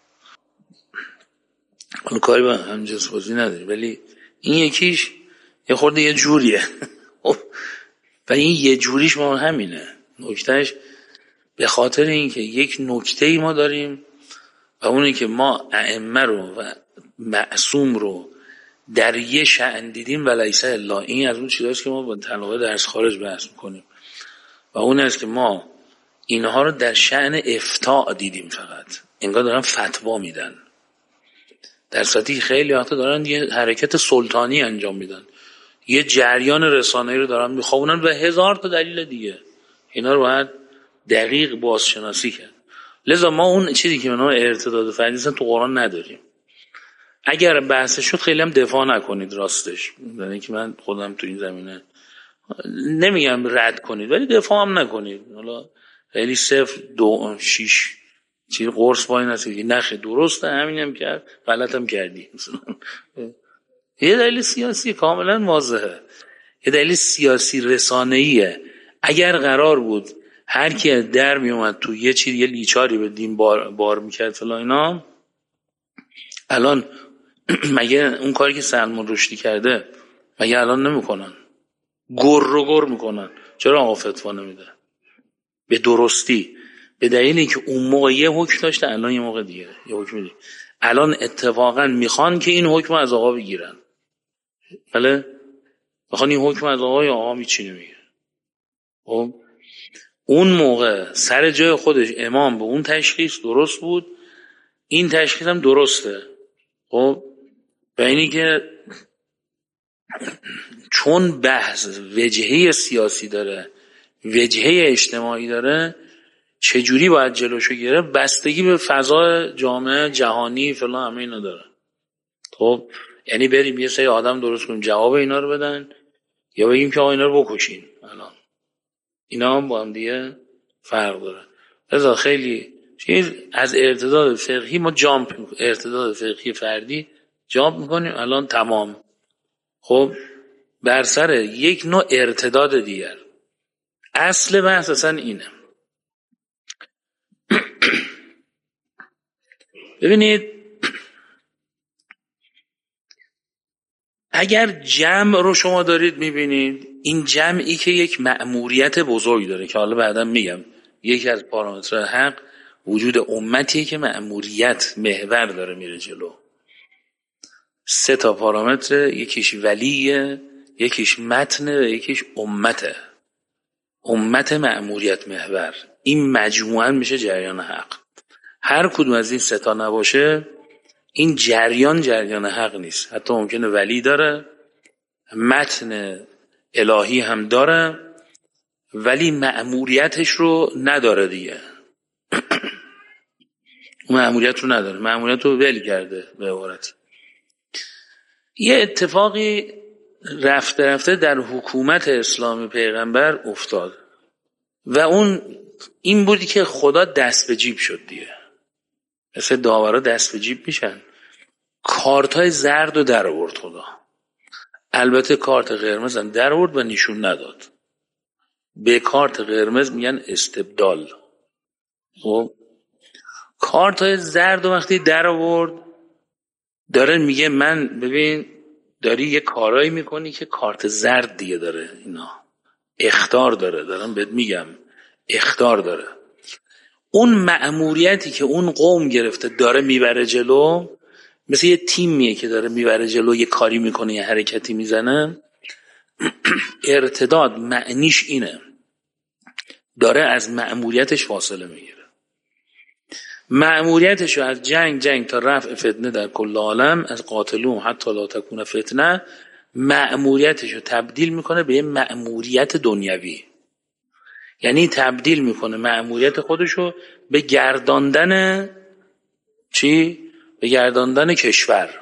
S1: اون کاری با همجنس بازی نداری ولی این یکیش یه خورده یه جوریه و این یه جوریش ما همینه. نکتهش به خاطر اینکه یک نکته‌ای ما داریم و اونه که ما ائمه رو و معصوم رو در یه شأن دیدیم و لیس الا. این از اون چیزاست که ما با طلبه درس خارج بحث میکنیم و اون است که ما اینها رو در شأن افتاء دیدیم. فقط انگار دارن فتوا میدن در صورتی خیلی وقتا دارن یه حرکت سلطانی انجام میدن، یه جریان رسانه‌ای رو دارن میخوابونن و هزار تا دلیل دیگه. اینا رو باید دقیق بازشناسی کرد. لذا ما اون چیزی که به نام ارتداد فردی تو قرآن نداریم. اگر بحث شد خیلی هم دفاع نکنید راستش، یعنی که من خودم تو این زمینه نمیگم رد کنید ولی دفاع هم نکنید. حالا خیلی صفر دو شیش چیز قرص با این هستی که نخه درسته همینم کرد غلط هم کردی مثلا. یه دلیل سیاسی کاملا واضحه، یه دلیل سیاسی رسانه‌ایه. اگر قرار بود هر کی در می اومد تو یه چیز یه لیچاری به دین بار, بار میکرد فلا اینا، الان مگه اون کاری که سلمان رشدی کرده مگه الان نمیکنن؟ گر رو گر میکنن. چرا آقا فتوا نمیده به درستی؟ به دلیل اینکه اون موقع یه حکم داشته الان یه موقع دیگه یه حکم دیگه. الان اتفاقا میخوان که این حکم از آقا بگیرن. بله میخوان این حکم از آقا یا آقا میچینه میگه. خب اون موقع سر جای خودش امام به اون تشخیص درست بود، این تشخیص هم درسته. خب و اینی که چون بحث وجهه سیاسی داره، وجهه اجتماعی داره، چجوری باید جلوشو گرفت بستگی به فضا جامعه جهانی فلان همه اینا داره. خب یعنی بریم یه سری آدم درست کنیم جواب اینا رو بدن، یا بگیم که آقا اینا رو بکشین. الان اینا هم با هم دیگه فرق داره. لذا خیلی چیز از ارتداد فقهی ما جامپ، ارتداد فقهی فردی جامپ میکنیم الان تمام. خب بر سر یک نوع ارتداد دیگر. اصل بحث اصلا اینه. ببینید اگر جمع رو شما دارید میبینید، این جمعی که یک مأموریت بزرگ داره که حالا بعدا میگم یکی از پارامترهای حق وجود امتیه که مأموریت محور داره میره جلو. سه تا پارامتر، یکیش ولیه، یکیش متنه و یکیش امته. امت مأموریت محور، این مجموعاً میشه جریان حق. هر کدوم از این سه تا نباشه این جریان جریان حق نیست. حتی ممکنه ولی داره، متن الهی هم داره، ولی مأموریتش رو نداره دیگه. اون مأموریت رو نداره، مأموریت رو ول کرده به عبارتی. یه اتفاقی رفته رفته در حکومت اسلامی پیغمبر افتاد و اون این بودی که خدا دست به جیب شد دیگه. مثل داورا دست به جیب میشن. کارتای زرد رو در آورد خدا. البته کارت قرمز هم در آورد و نشون نداد. به کارت قرمز میگن استبدال. خب کارتای زرد رو وقتی در آورد داره میگه من ببین داری یه کارایی میکنی که کارت زرد دیگه داره، اینا اخطار داره، دارم بهت میگم اخطار داره. اون مأموریتی که اون قوم گرفته داره میبره جلو، مثل یه تیمیه که داره میبره جلو، یه کاری میکنه، یه حرکتی میزنه. ارتداد معنیش اینه، داره از مأموریتش فاصله میگیره. مأموریتش رو از جنگ جنگ تا رفع فتنه در کل عالم، از قاتلون حتی لا تکون فتنه، مأموریتش رو تبدیل میکنه به یه مأموریت دنیوی. یعنی تبدیل میکنه مأموریت خودش رو به گرداندن چی؟ به گرداندن کشور.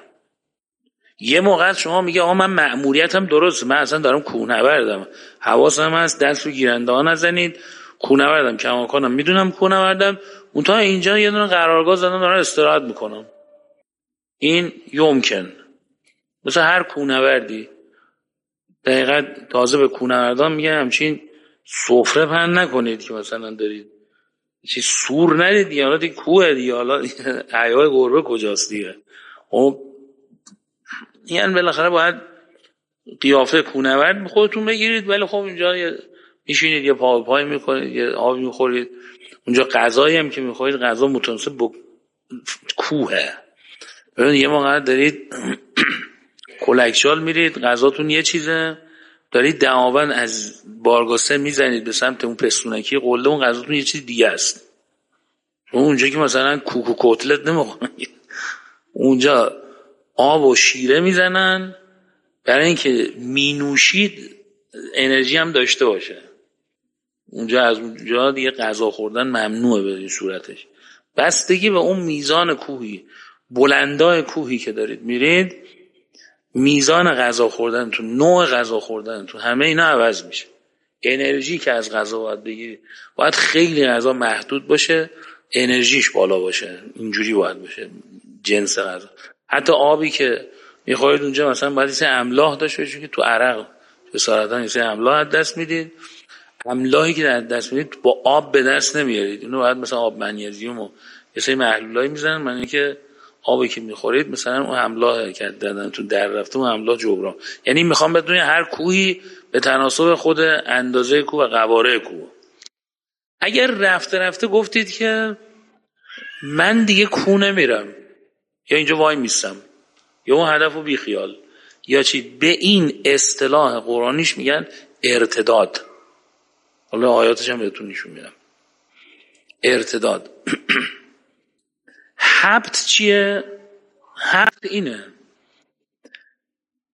S1: یه موقع شما میگه آقا من مأموریتم درست، من اصلا دارم کوهنوردم، حواسم هست دست رو گیرنده ها نزنید، کوهنوردم، کماکانم میدونم کوهنوردم، اون تا اینجا یه دونه قرارگاه زدن دارم استراحت میکنم. این یمکن مثلا هر کوهنوردی دقیقاً تازه به کوهنوردان میگه همچین سفره پهن نکنید که مثلا دارید چی سور ندید دیگه، حالا دیگه کوه دیگه، حالا حیای گربه کجاست دیگه. خب یعنی بالاخره باید قیافه کوهنورد خودتون بگیرید، ولی خب اینجا میشینید یه پا پای میکنید، یه آبی میخورید، اونجا غذایی هم که میخورید غذا متناسب با کوهه. ببینید یه موقع دارید کلکشال میرید، غذاتون یه چیزه، دارید دماوند از بارگاسه میزنید به سمت اون پستونکی قله، اون غذاتون یه چیز دیگه است. اونجا که مثلا کوکو کتلت نمیخورید، اونجا آب و شیره میزنن برای اینکه مینوشید انرژی هم داشته باشه. اونجا از اونجا دیگه غذا خوردن ممنوعه به این صورتش. بستگی به اون میزان کوهی، بلندای کوهی که دارید میرید، میزان غذا خوردنتون، نوع غذا خوردنتون، همه اینا عوض میشه. انرژی که از غذا باید بگیرید، باید خیلی غذا محدود باشه، انرژیش بالا باشه، اینجوری باید باشه جنس غذا. حتی آبی که میخورید اونجا مثلا باید یه املاح داشته باشه که تو عرق بسارتن یه املاح از دست میدید. املاحی که از دست میدید با آب به دست نمیارید، اینو باید مثلا آب منیزیم و یه سری محلولایی میزنن، معنی که آبی که میخورید مثلا اون املاح که دادن تو در رفته اون املاح جبران. یعنی میخوام بدونید هر کوهی به تناسب خود اندازه کوه و قواره کوه. اگر رفته رفته گفتید که من دیگه کوه نمیرم، یا اینجا وای میستم، یا اون هدفو بی خیال، یا چی، به این اصطلاح قرآنیش میگن ارتداد. حالا آیاتش هم بهتون نشون میدم. ارتداد. حبط چیه؟ حبط اینه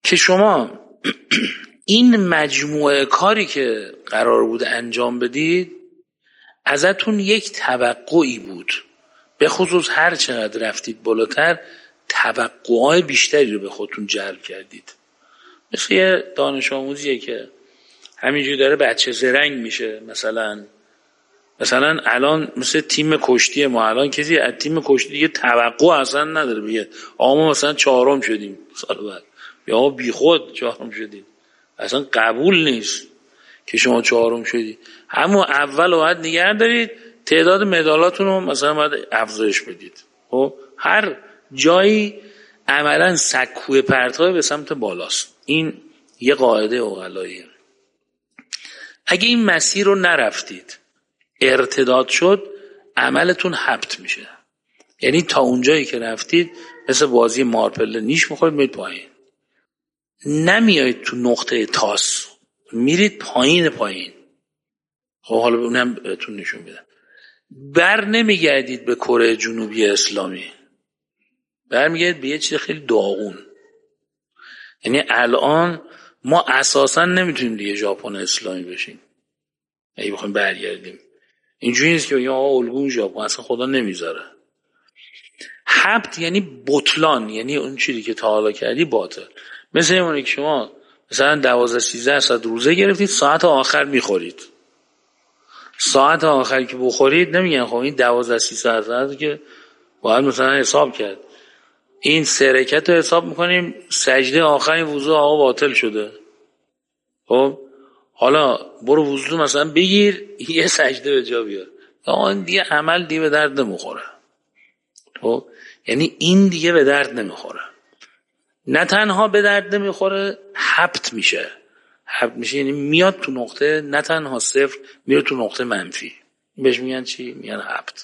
S1: که شما این مجموعه کاری که قرار بود انجام بدید ازتون یک توقعی بود، به خصوص هر چقدر رفتید بالاتر توقعهای بیشتری رو به خودتون جلب کردید. مثل یه دانش آموزیه که همینجوری داره بچه زرنگ میشه، مثلا مثلا الان مثل تیم کشتی ما، الان کسی از تیم کشتی دیگه توقع اصلا نداره بگه آقا ما مثلا چهارم شدیم سال بعد، یا آقا بی خود چهارم شدیم، اصلا قبول نیست که شما چهارم شدید. همون اول رو باید نگه دارید، تعداد مدالاتون رو مثلا باید افزایش بدید. خب هر جایی عملا سکوی پرتاب به سمت بالاست. این یه قاعده عقلاییه. اگه این مسیر رو نرفتید، ارتداد شد، عملتون حبط میشه. یعنی تا اونجایی که رفتید مثل بازی مارپله نیش میخورید میرید پایین، نمیایید تو نقطه تاس، میرید پایین پایین. خب حالا اونم بهتون نشون میدم. بر نمیگردید به کره جنوبی اسلامی، بر میگردید به یه چیز خیلی داغون. یعنی الان ما اساسا نمیتونیم دیگه ژاپن اسلامی بشیم اگه بخوایم برگردیم. اینجوری نیست که یا الگوی ژاپن اصلا خدا نمیذاره. حبط یعنی بطلان، یعنی اون چیزی که تا حالا کردی باطل. مثل اونی که شما مثلا دوازده سیزده ساعت روزه گرفتید، ساعت آخر میخورید، ساعت آخر که بخورید نمیگن خب این دوازده سیزده ساعت که باید مثلا حساب کرد، این سه رکعت رو حساب میکنیم، سجده آخری وضو آقا باطل شده. خب حالا برو وضو مثلا بگیر، یه سجده به جا بیار، آقا این دیگه عمل دیگه به درد نمیخوره. خب یعنی این دیگه به درد نمیخوره. نه تنها به درد نمیخوره، حبط میشه. حبط میشه یعنی میاد تو نقطه نه تنها صفر، میاد تو نقطه منفی. بهش میگن چی؟ میگن حبط.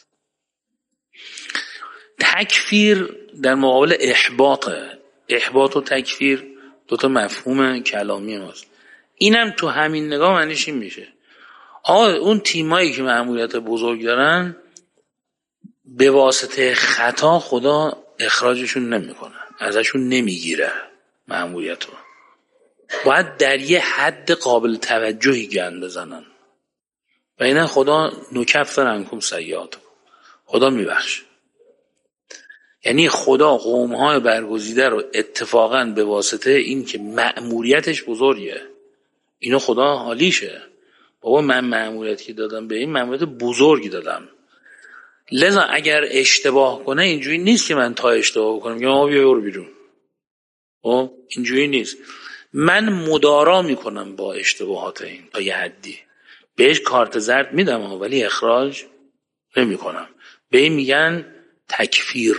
S1: تکفیر در مقابل احباطه. احباط و تکفیر دوتا مفهوم کلامی ماست. اینم تو همین نگاه معنیش این میشه آقا اون تیمایی که مأموریت بزرگ دارن به واسطه خطا خدا اخراجشون نمیکنه، ازشون نمیگیره مأموریت رو، باید در یه حد قابل توجهی گند بزنن و اینا خدا نکفر عنکم سیئاتکم، خدا میبخشه. یعنی خدا قوم‌های برگزیده رو اتفاقا به واسطه این که مأموریتش بزرگه، اینو خدا حالیشه، بابا من مأموریت که دادم به این مأموریت بزرگی دادم، لذا اگر اشتباه کنه اینجوری نیست که من تا اشتباه کنم یا ما بیا برو بیرون. خب اینجوری نیست، من مدارا میکنم با اشتباهات این تا یه حدی، بهش کارت زرد میدم ولی اخراج نمیکنم. به این میگن تکفیر.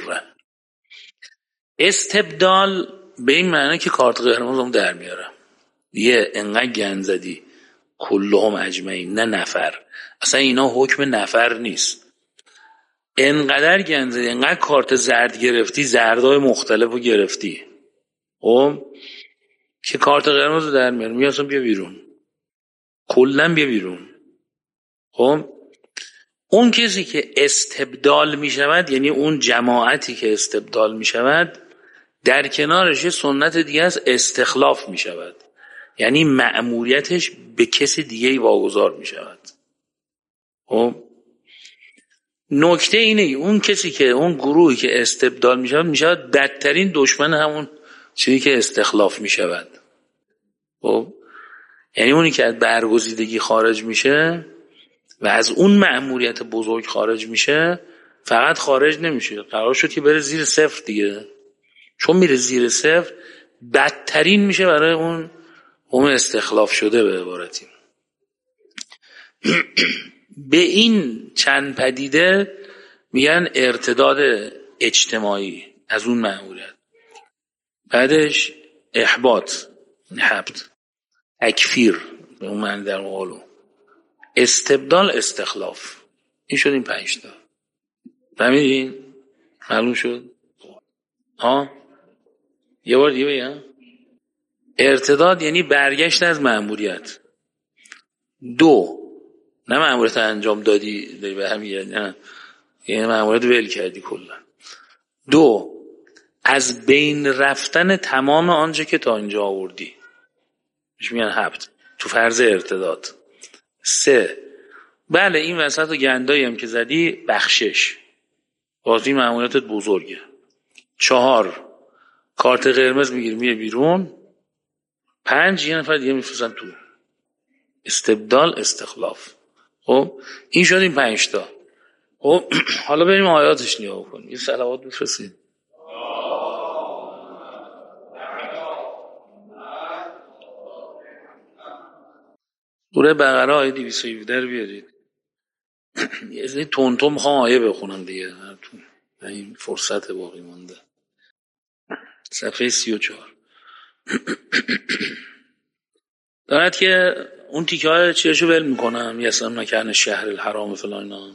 S1: استبدال به این معنی که کارت قرمزم در میارم، یه انقدر گند زدی کلهم اجمعین، نه نفر، اصلا اینا حکم نفر نیست، انقدر گند زدی، انقدر کارت زرد گرفتی، زردهای مختلف رو گرفتی، خب که کارت قرمز رو در میارم، میگه اصلا بیا بیرون، کلن بیا بیرون. خب اون کسی که استبدال میشود، یعنی اون جماعتی که استبدال میشود، در کنارش سنت دیگه است، استخلاف میشود، یعنی مأموریتش به کسی دیگه واگذار میشود. خب نکته اینه اون کسی که اون گروهی که استبدال میشود میشود بدترین دشمن همون چیزی که استخلاف میشود. خب یعنی اونی که از برگزیدگی خارج میشه و از اون مأموریت بزرگ خارج میشه، فقط خارج نمیشه، قرار شد که بره زیر صفر دیگه، چون میره زیر صفر بدترین میشه برای اون اون استخلاف شده. به عبارتی به این چند پدیده میگن ارتداد اجتماعی از اون مأموریت، بعدش احباط، حبط، تکفیر به اون معنی در مقالو، استبدال، استخلاف. این شد این پنج تا. فهمیدین؟ معلوم شد؟ ها یه بار دیگه بگم. ارتداد یعنی برگشت از مأموریت. دو، نه مأموریت انجام دادی داری به هم، نه یعنی مأموریت ول کردی کلا. دو، از بین رفتن تمام آنچه که تا اینجا آوردی، میشه میگن هبط تو فرض ارتداد. سه، بله این وسط و گندایی هم که زدی بخشش، بازی معمولیتت بزرگه. چهار، کارت قرمز میگیری میره بیرون. پنج، یه نفر دیگه میفرستن تو. استبدال، استخلاف. خب این شد این پنج تا. خب حالا بریم آیاتش نگاه کنیم. یه صلوات بفرستید. سوره بقره آیه دویست و هفده رو بیارید. یه ذره تون تون میخوام آیه بخونم دیگه، این فرصت باقی مونده. صفحه سی و چهار دارد که اون تیکه های چیشو ول میکنم، یسلم نکرن شهر الحرام فلان اینا،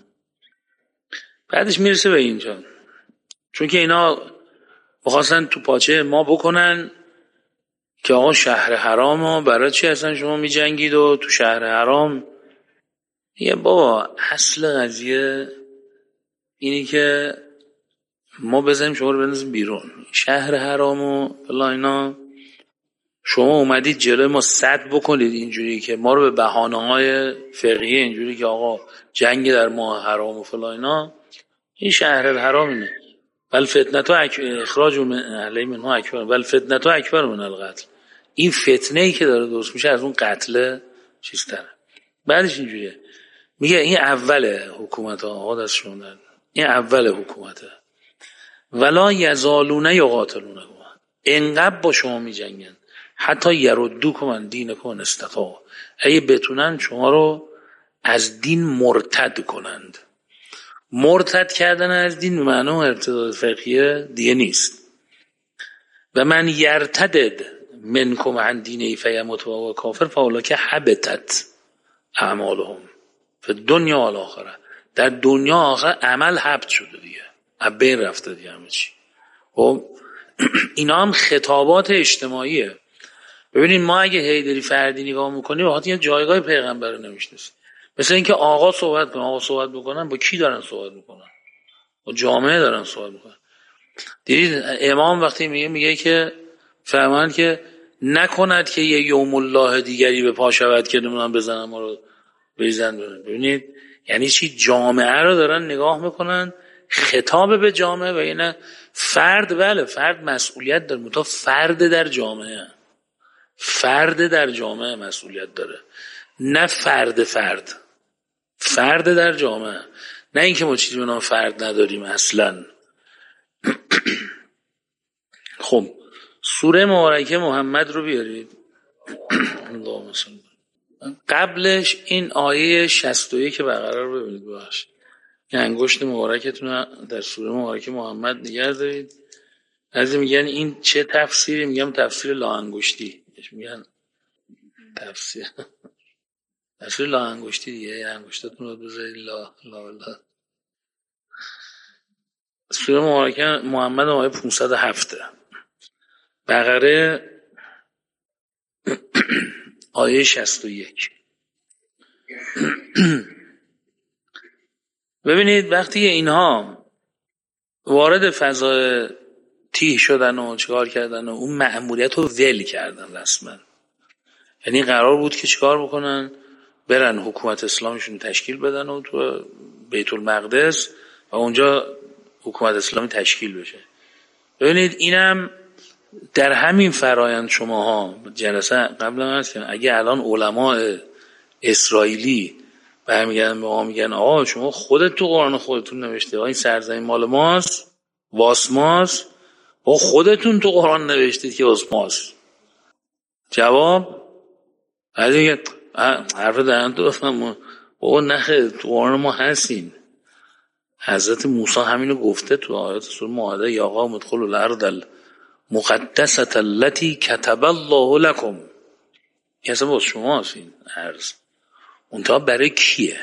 S1: بعدش میرسه به اینجا. چون که اینا بخواستن تو پاچه ما بکنن که آقا شهر حرام ها برای چی اصلا شما می جنگید و تو شهر حرام. یه بابا اصل قضیه اینی که ما بزنیم شما رو بندازیم بیرون شهر حرام و فلان اینا. شما اومدید جلوی ما سد بکنید اینجوری که ما رو به بهانه‌های فقهی اینجوری که آقا جنگ در ماه حرام و فلان اینا. این شهر الحرام اینه. بل فتنتو اخراج من اهل منها اکبر بل فتنتو اکبر من القتل. این فتنه ای که داره درست میشه از اون قتل چیزتره. بعدش اینجوریه میگه این اول حکومت ها آقا دست شما در این اول حکومته. ولا یزالون یقاتلونکم، انقدر با شما میجنگن حتی یردوکم عن دینکم ان استطاعوا، اگه بتونن شما رو از دین مرتد کنند. مرتد کردن از دین به معنی ارتداد فقهی دیگه نیست. و من یرتدد منکم عن دینه فیمت وهو کافر فاولئک حبطت اعمالهم فی الدنیا و الاخره. در دنیا آخر عمل حبط شده دیگه، از بین رفته دیگه همه چی. خب اینا هم خطابات اجتماعیه. ببینید ما اگه هیدری فردی نگاه میکنیم واقعا یه جایگاه پیغمبر رو نمیشناسیم. مثل اینکه آقا صحبت کنن، آقا صحبت بکنن با کی دارن صحبت میکنن؟ با جامعه دارن صحبت میکنن. دیدید امام وقتی میگه میگه که فرمایند که نکند که یه یوم الله دیگری به پا شود که نمیدونم بزنن ما رو بریزن. ببینید یعنی چی؟ جامعه رو دارن نگاه میکنن، خطاب به جامعه. و اینه فرد، بله فرد مسئولیت داره، منتها فرد در جامعه، فرد در جامعه مسئولیت داره، نه فرد فرد فرد در جامعه. نه اینکه ما چیزی به نام فرد نداریم اصلا. خب سوره مبارکه محمد رو بیارید. اللهم صل. قبلش این آیه شصت و یک بقره رو ببینید. باشه این انگشت مبارکتون رو در سوره مبارکه محمد نگه دارید. از میگن این چه تفسیری؟ میگم تفسیر لا انگشتی. میگن تفسیر تفسیر لا انگشتی دیگه. انگشتتون رو بذارید لا لا لا. سوره مبارکه محمد آیه پانصد و هفت بقره آیه شصت و یک. ببینید وقتی اینها وارد فضای تیه شدن و چیکار کردن و اون مأموریت رو ول کردن رسما. یعنی قرار بود که چیکار بکنن؟ برن حکومت اسلامیشون تشکیل بدن و تو بیت المقدس و اونجا حکومت اسلامی تشکیل بشه. ببینید اینم در همین فرایند شماها جلسه قبل هم هست که اگه الان علماء اسرائیلی برمیگردن به ما میگن آقا شما خودت تو قرآن خودتون نوشته این سرزمین مال ماست، واس ماست، و خودتون تو قرآن نوشتید که واس ماست. جواب از میگه حرف درن تو بفهم بابا نخه تو قرآن ما هستین. حضرت موسی همینو گفته تو آیات سوره مائده یا قوم ادخلوا الارض المقدسة التي كتب الله لكم. این اصلا باز شما هستین عرض. اونتا برای کیه؟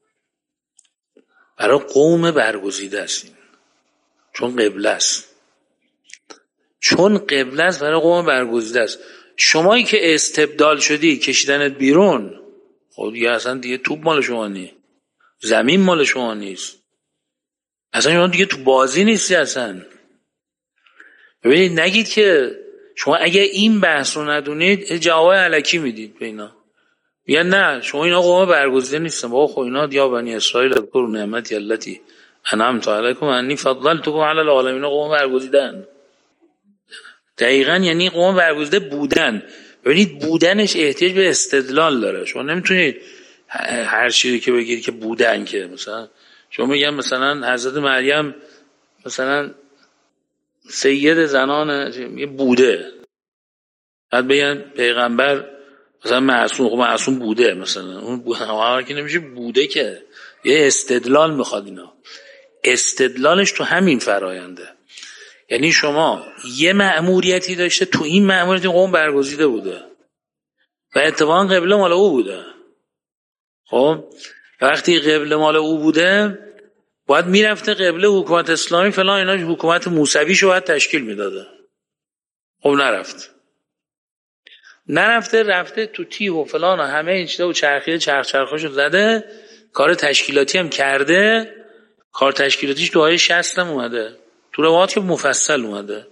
S1: برای قوم برگزیده هستین، چون قبله است. چون قبله است برای قوم برگزیده است. شمایی که استبدال شدی کشیدنت بیرون، خب دیگه اصلا دیگه توپ مال شما نیست، زمین مال شما نیست، اصلا شما دیگه تو بازی نیستی اصلا. ببینید نگید که شما اگه این بحث رو ندونید جواب الکی میدید به اینا. یا نه شما اینا قوم برگزیده نیستن. بابا خب اینا یا بنی اسرائیل اذکروا نعمتی التی انعمت علیکم انی فضلتکم علی العالمین، قوم برگزیدن. دقیقاً یعنی قوم برگزیده بودن. ببینید بودنش احتیاج به استدلال داره. شما نمیتونید هر چیزی که بگید که بودن، که مثلا شما میگن مثلا حضرت مریم مثلا سید زنان میگه بوده، بعد بگن پیغمبر مثلا معصوم، خب معصوم بوده مثلا، اون بوده که نمیشه بوده، که یه استدلال میخواد. اینا استدلالش تو همین فراینده. یعنی شما یه مأموریتی داشته، تو این مأموریت قوم برگزیده بوده و اتفاقا قبله مال او بوده. خب وقتی قبله مال او بوده باید میرفته قبله حکومت اسلامی فلان اینا حکومت موسوی شو باید تشکیل میداده. خب نرفت نرفته رفته تو تیه و فلان و همه این چیزا و چرخیده چرخ چرخاشو زده، کار تشکیلاتی هم کرده. کار تشکیلاتیش تو آیه شصت هم اومده، تو روایات که مفصل اومده.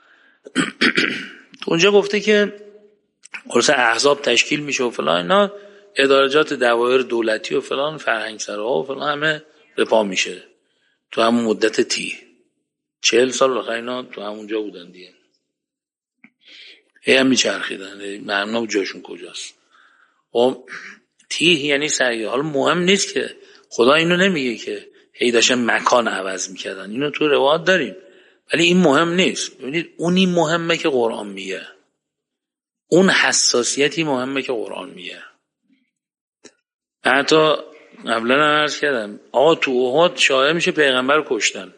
S1: اونجا گفته که قرص احزاب تشکیل میشه و فلان اینا، ادارجات دوایر دولتی و فلان فرهنگ سراها و فلان همه به پا میشه تو همون مدت تی چهل سال بخیر اینا تو همونجا بودن دیگه، هی هم میچرخیدن معلوم جاشون کجاست. خب تی یعنی سریع. حالا مهم نیست که خدا اینو نمیگه که هی داشتن مکان عوض میکردن، اینو تو روایات داریم، ولی این مهم نیست. ببینید اونی مهمه که قرآن میگه، اون حساسیتی مهمه که قرآن میگه. حتی قبلا هم عرض کردم آقا تو احد شایع میشه پیغمبر رو کشتن،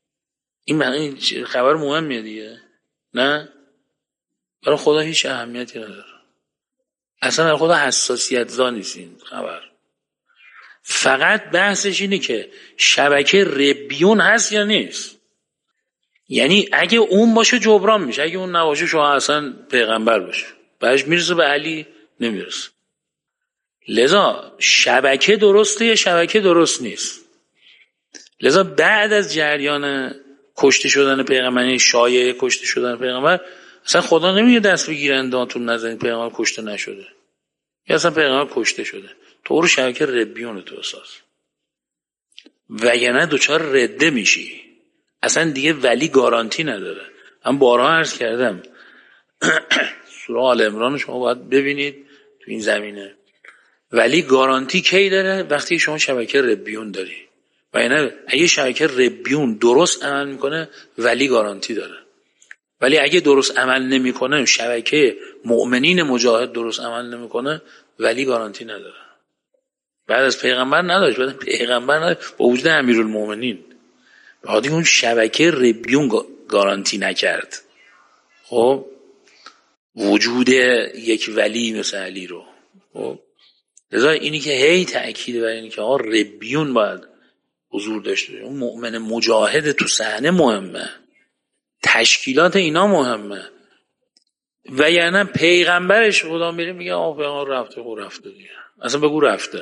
S1: این خبر مهمیه دیگه، نه؟ برای خدا هیچ اهمیتی نداره، اصلا برای خدا حساسیت زا نیست این خبر. فقط بحثش اینه که شبکه ربیون هست یا نیست. یعنی اگه اون باشه جبران میشه، اگه اون نباشه شما اصلا پیغمبر باشه بعدش میرسه به علی نمیرسه. لذا شبکه درسته یا شبکه درست نیست. لذا بعد از جریان کشته شدن پیغمبر، شایعه کشته شدن پیغمبر، اصلا خدا نمیگه دست بگیرن دانتون نزنید پیغمبر کشته نشده یا اصلا پیغمبر کشته شده. تو رو شبکه ربیون تو اساس، وگرنه دوچار رده میشی، اصلا دیگه ولی گارانتی نداره. من بارها عرض کردم سوره آل عمران شما باید ببینید تو این زمینه. ولی گارانتی کی داره؟ وقتی شما شبکه ربیون داری. و یعنی اگه شبکه ربیون درست عمل میکنه ولی گارانتی داره، ولی اگه درست عمل نمیکنه، شبکه مؤمنین مجاهد درست عمل نمیکنه، ولی گارانتی نداره. بعد از پیغمبر نداشت، بعد پیغمبر نداشت با وجود امیرالمومنین، بعد اون شبکه ربیون گارانتی نکرد. خب وجود یک ولی مثل علی رو. خب لذا اینی که هی تأکید بر اینی که آقا ربیون باید حضور داشته باشه، اون مؤمن مجاهد تو صحنه مهمه، تشکیلات اینا مهمه. و یعنی پیغمبرش خدا میره میگه آقا پیغمبر رفته، خب رفته دیگه، اصلا بگو رفته.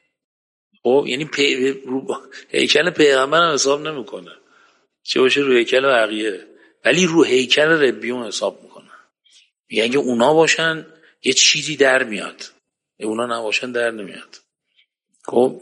S1: خب یعنی پی... رو... هیکل پیغمبر هم حساب نمیکنه، چه باشه رو هیکل بقیه، ولی رو هیکل ربیون حساب میکنه. میگه اگه اونا باشن یه چیزی در میاد، اونا نباشن در نمیاد. خب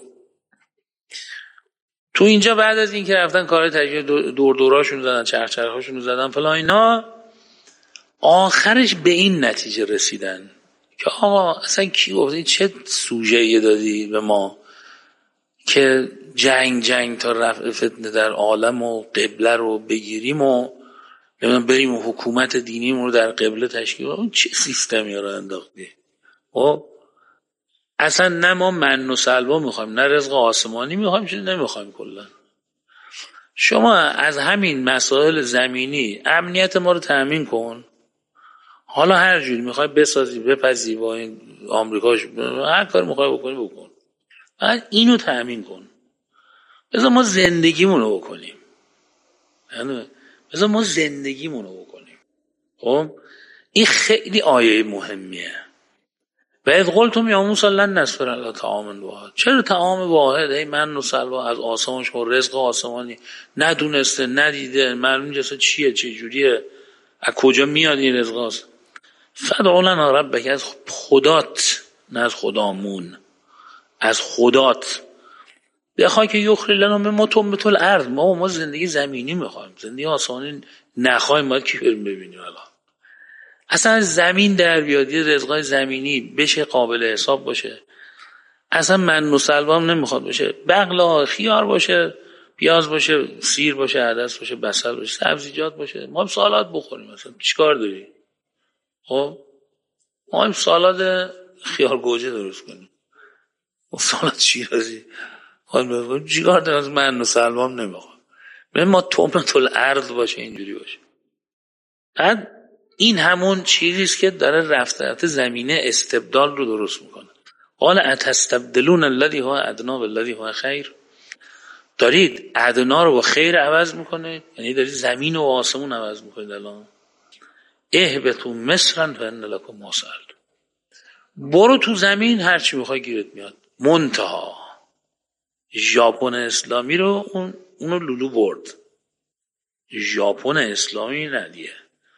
S1: تو اینجا بعد از این که رفتن کار تشکیل دور دوراشون زدن، چرخ چرخاشون زدن فلان اینا، آخرش به این نتیجه رسیدن که آقا اصلا کی گفت چه سوژه‌ای دادی به ما که جنگ جنگ تا رفع فتنه در عالم و قبله رو بگیریم و بریم و حکومت دینی رو در قبله تشکیل کنیم. چه سیستمی رو انداختی؟ خب اصلا نه ما من و سلوا میخوایم، نه رزق آسمانی میخوایم، چیزی نمیخوایم. کلا شما از همین مسائل زمینی امنیت ما رو تأمین کن، حالا هر جوری میخوای بسازی بپزی با این آمریکاش، هر کار میخوای بکنی بکن، بعد اینو تأمین کن. بذار ما زندگیمونو بکنیم، یعنی بذار ما زندگیمونو بکنیم. خب این خیلی آیه مهمیه. و اذ قلتم یا موسی لن نصبر علی طعام واحد، چرا طعام واحد؟ ای من و سلوا از آسمان شما رزق آسمانی ندونسته ندیده، معلوم نیست چیه چه جوریه، از کجا میاد این رزقاست؟ فدع لنا ربک، از خدات، نه از خدامون، از خدات بخوای که یخرج لنا مما تنبت الارض. ما ما زندگی زمینی میخوایم، زندگی آسمانی نخوایم. باید کی بریم ببینیم الان اصلا زمین در بیاد، یه رزقای زمینی بشه، قابل حساب باشه. اصلا من و سلوام نمیخواد باشه، بقلا، خیار باشه، پیاز باشه، سیر باشه، عدس باشه، بصل باشه، سبزیجات باشه، ما هم سالاد بخوریم. مثلا چیکار داری؟ خب ما هم سالاد خیار گوجه درست کنیم، و سالاد شیرازی خواهیم چیکار داری؟ من و سلوام نمیخواد. ما تمنت الارض باشه، اینجوری باشه. بعد این همون چیزیست که داره رفته رفته زمینه استبدال رو درست میکنه. قال اتستبدلون الذی هو ادنی بالذی هو خیر، دارید ادنا رو با خیر عوض میکنه، یعنی دارید زمین و آسمون عوض میکنید. الان اهبطوا مصرا فان لکم ما سألتم، برو تو زمین هر چی بخوای گیرت میاد. منتها ژاپن اسلامی رو اون اونو لولو برد، ژاپن اسلامی ندیه.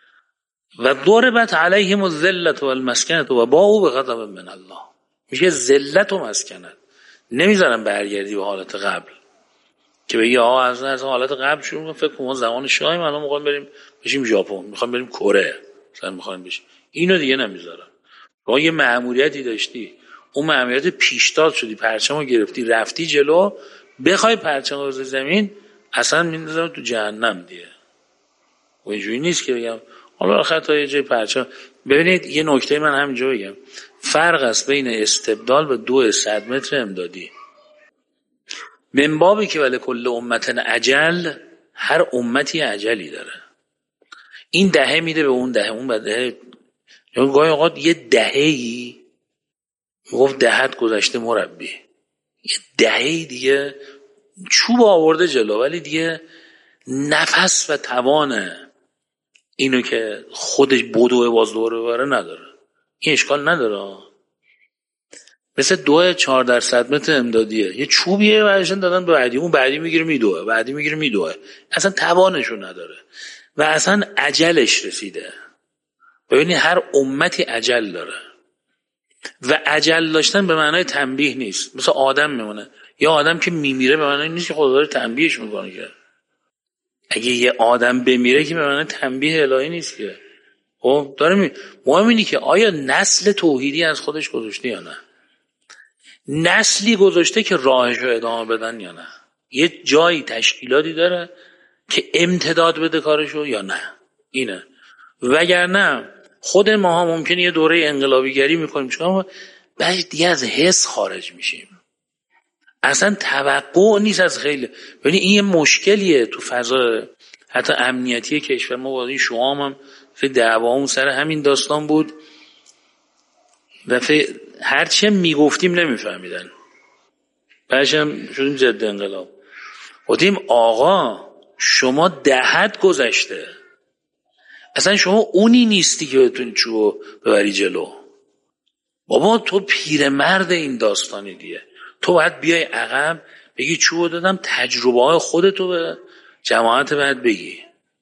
S1: و ضربت علیهم الذلة والمسکنة و باءوا بغضب من الله، میشه ذلت و مسکنت. نمیذارم برگردی به حالت قبل که بگی آقا از از حالت قبل شروع کن، فکر کنم زمان شاهیم الان میخوایم بریم بشیم ژاپن، میخوایم بریم کره، مثلا میخوایم بشیم. اینو دیگه نمیذارم. با یه مأموریتی داشتی، اون مأموریت پیشتاز شدی، پرچمو گرفتی، رفتی جلو، بخوای پرچمو بذاری زمین، اصلا میندازم تو جهنم دیگه. و اینجوری نیست که بگم حالا آخر تا یه جای پرچم. ببینید یه نکته من همینجا بگم، فرق است بین استبدال و دو صد متر امدادی. من بابی که ولی کل امت اجل، هر امتی اجلی داره. این دهه میده به اون دهه، اون بعد دهه. یا گاهی اوقات یه دهه‌ای میگفت دهت گذشته مربی، یه دهه‌ای دیگه چوب آورده جلو، ولی دیگه نفس و توانه اینو که خودش بدوه باز دوره ببره نداره. این اشکال نداره، مثل دو چهار درصد متر امدادیه، یه چوبیه ورشن دادن به بعدی، اون بعدی میگیره میدوه، بعدی میگیره میدوه، اصلا توانشو نداره و اصلا اجلش رسیده. ببینید هر امتی اجل داره و اجل داشتن به معنای تنبیه نیست. مثل آدم میمونه، یا آدم که میمیره به معنای نیست که خدا داره تنبیهش میکنه. که اگه یه آدم بمیره که به معنای تنبیه الهی نیست که. خب داره می مهم اینه که آیا نسل توحیدی از خودش گذاشته یا نه، نسلی گذاشته که راهش رو ادامه بدن یا نه، یه جایی تشکیلاتی داره که امتداد بده کارشو یا نه. اینه. وگرنه خود ما ها ممکنه یه دوره انقلابیگری میکنیم، چون بعد دیگه از حس خارج میشیم، اصلا توقع نیست از خیلی. یعنی این یه مشکلیه تو فضا حتی امنیتی کشور ما. با این شوام هم دعوامون سر همین داستان بود و هرچی میگفتیم نمیفهمیدن، بعدش هم شدیم ضد انقلاب. گفتیم آقا شما دهت گذشته، اصلا شما اونی نیستی که بتونی چوبو ببری جلو. بابا تو پیرمرد این داستانی دیگه، تو باید بیای عقب بگی چوبو دادم، تجربه های خودتو به جماعت باید بگی.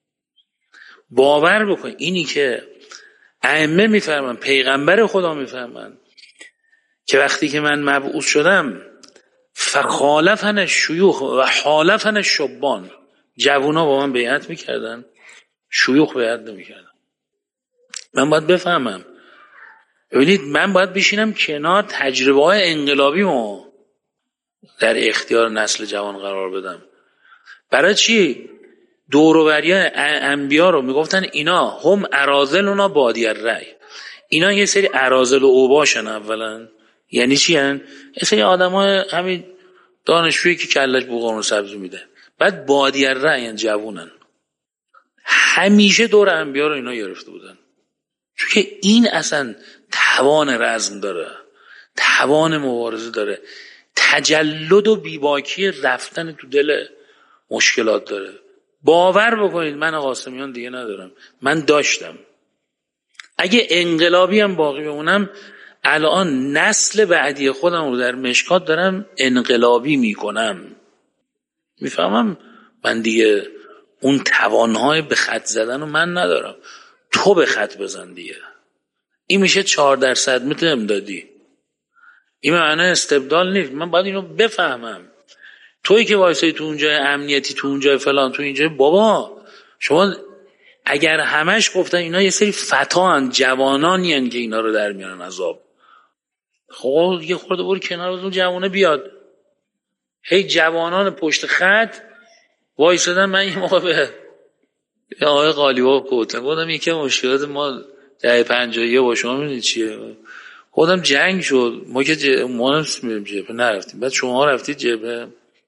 S1: باور بکن اینی که ائمه میفرمان، پیغمبر خدا میفرمان که وقتی که من مبعوث شدم فخالفن الشیوخ و حالفن الشبان، جوونا با من بیعت میکردن، شیوخ بیعت نمیکردن. من باید بفهمم، ببینید من باید بشینم کنار، تجربه های انقلابی ما در اختیار نسل جوان قرار بدم. برای چی؟ دوروبریان انبیا رو میگفتن اینا هم اراذلنا بادی الرأی، اینا یه سری اراذل و اوباشن. اولا یعنی چی هن؟ یه سری آدم های همین دانشجویی که کلش بوقان و سبزی میده. بعد بادی الرأی هن، جوونن. همیشه دور انبیا رو اینا گرفته بودن، چون که این اصلا توان رزم داره، توان مبارزه داره، تجلد و بیباکی رفتن تو دل مشکلات داره. باور بکنید من قاسمیان دیگه ندارم، من داشتم. اگه انقلابی هم باقی بمونم، الان نسل بعدی خودم رو در مشکات دارم انقلابی میکنم. میفهمم من دیگه اون توانهای به خط زدن رو من ندارم. تو به خط بزن دیگه. این میشه چهار درصد متر امدادی. این معنی استبدال نیست. من باید اینو بفهمم. تویی که وایسایی تو اونجای امنیتی، تو اونجای فلان، تو اینجای بابا، شما اگر همش گفتن اینا یه سری فتان جوانانی هن که اینا رو در میارن عذاب، خب یه خورده برو کنار اون جوانه بیاد. هی جوانان پشت خط وایسادن. من یه موقع به آقای قالیباف گفتم گفتم یکی مشکلات ما دهه پنجاهی با شما میدونید چیه؟ خودم جنگ شد، ما که ج... ما نمی‌ریم جبهه، نرفتیم. بعد شما رفتید جبهه،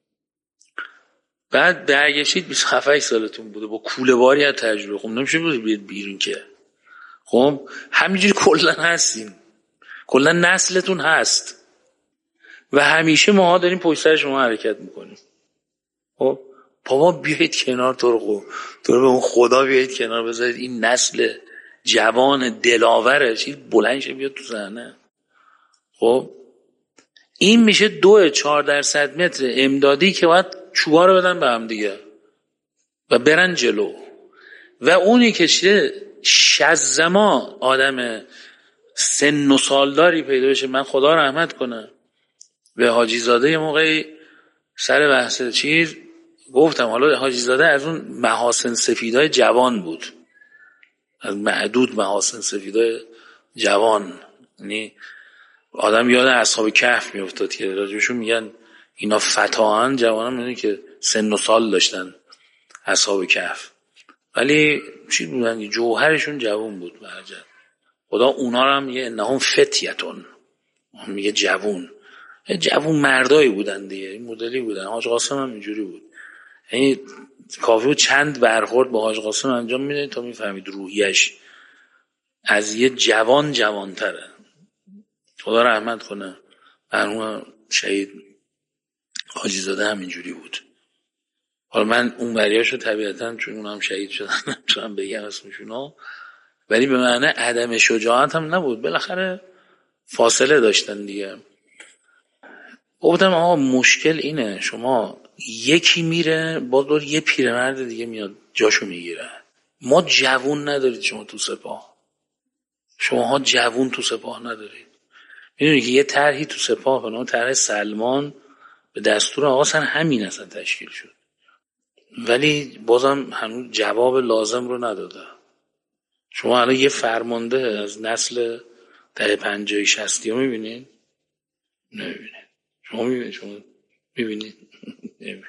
S1: بعد برگشتید بیست و هفت سالتون بوده با کوله باری از تجربه. خب نمیشه بیاد بیرون که. خب همینجوری کلا هستین، کلا نسلتون هست و همیشه ماها داریم پشت سر شما حرکت میکنیم. خب بابا بیایید کنار، تو رو خب تو رو به اون خدا بیایید کنار، بذارید این نسل جوان دلاوره چیز بلند شه بیاد تو صحنه. خب این میشه دو چهار درصد متر امدادی که باید چوبا رو بدن به هم دیگه و برن جلو. و اونی که چیه شزما آدم سن و سالداری پیدا بشه. من خدا رحمت کنه به حاجی زاده یه موقعی سر بحث چیز گفتم، حالا حاجی زاده از اون محاسن سفیدای جوان بود، از معدود محاسن سفیدای جوان. یعنی آدم یاد اصحاب کهف میافتاد که راجبشون میگن اینا فتاهن، جوانان میدونی که سن و سال داشتن اصحاب کهف، ولی چی بودن؟ جوهرشون جوان بود. برجن خدا اونا رو هم میگه انهم فتیتون، میگه جوون. جوون مردایی بودن دیگه، این مدلی بودن. حاج قاسم هم اینجوری بود. یعنی کافی بود چند برخورد با حاج قاسم انجام میده تا میفهمید روحیش از یه جوان جوانتره. خدا رحمت کنه مرحوم شهید حاجی زاده هم اینجوری بود. حالا من اون وریاشو طبیعتاً چون اونم شهید شدن نمیتونم بگم اسمشونو، ولی به معنی عدم شجاعت هم نبود، بالاخره فاصله داشتن دیگه. گفتم آقا مشکل اینه، شما یکی میره با دور یه پیرمرد دیگه میاد جاشو میگیره. ما جوون ندارید شما تو سپاه، شماها جوون تو سپاه ندارید. میدونی که یه طرحی تو سپاه به نام طرح سلمان به دستور آقا سن همین اصلا تشکیل شد، ولی بازم هنوز جواب لازم رو نداده. شما الان یه فرمانده از نسل دهه پنجاهی شصتی رو میبینید؟ نمیبینید. شما میبینید؟ شما میبینید؟ نمیبینید.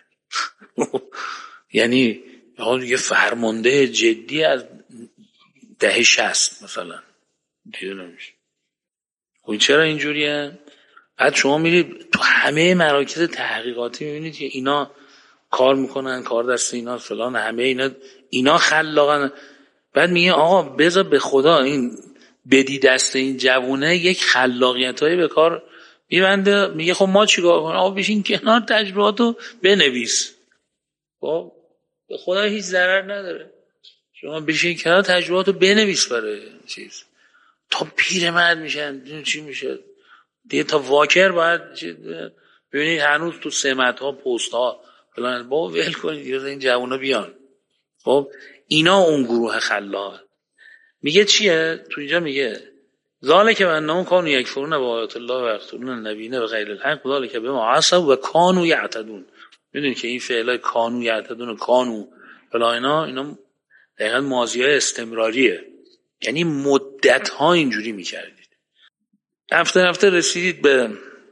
S1: یعنی یه فرمانده جدی از دهه شصت مثلا دیده نمیشه. خب چرا اینجوریه؟ بعد شما میرید تو همه مراکز تحقیقاتی میبینید که اینا کار میکنن، کار دست اینا فلان، همه اینا اینا خلاقن. بعد میگه آقا بذار به خدا این بدی دست این جوونه یک خلاقیتایی به کار میبنده. میگه خب ما چیکار کنیم؟ آقا بشین کنار تجرباتو بنویس. خب به خدا هیچ ضرر نداره، شما بشین کنار تجرباتو بنویس برای چیز. تا پیرمرد میشن چی میشه دیگه، تا واکر باید ببینید هنوز تو سمت ها پست ها فلان با ول کنید دیگه این جوونا بیان. خب اینا اون گروه خلاق. میگه چیه تو اینجا؟ میگه ذالک بانهم کانوا یکفرون بآیات الله و یقتلون النبیین بغیر الحق ذالک بما عصوا و کانوا یعتدون. میدونید که این فعلای کانوا یعتدون و کانوا فلان اینا اینا دقیقاً ماضی‌های استمراریه، یعنی مدت ها اینجوری میکردید. هفته هفته رسیدید به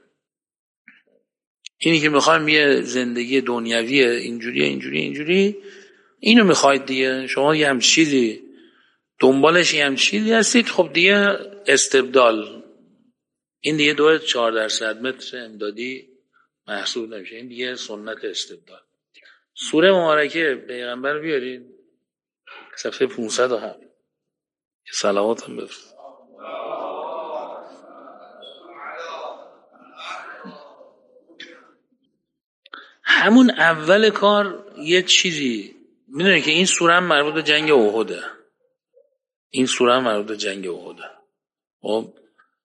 S1: اینی که میخوایم یه زندگی دنیوی اینجوری اینجوری اینجوری اینو میخواید دیگه. شما یه همچین چیزی دنبالش یه همچین چیزی هستید. خب دیگه استبدال، این دیگه دو چهار درصد متر امدادی محسوب نمیشه، این دیگه سنت استبدال. سوره مبارکه پیغمبر بیارید صفحه پانصد و هفت صلوات هم بفرست. همون اول کار یه چیزی میدونی که این سوره هم مربوط به جنگ احده. این سوره هم مربوط به جنگ احده. خب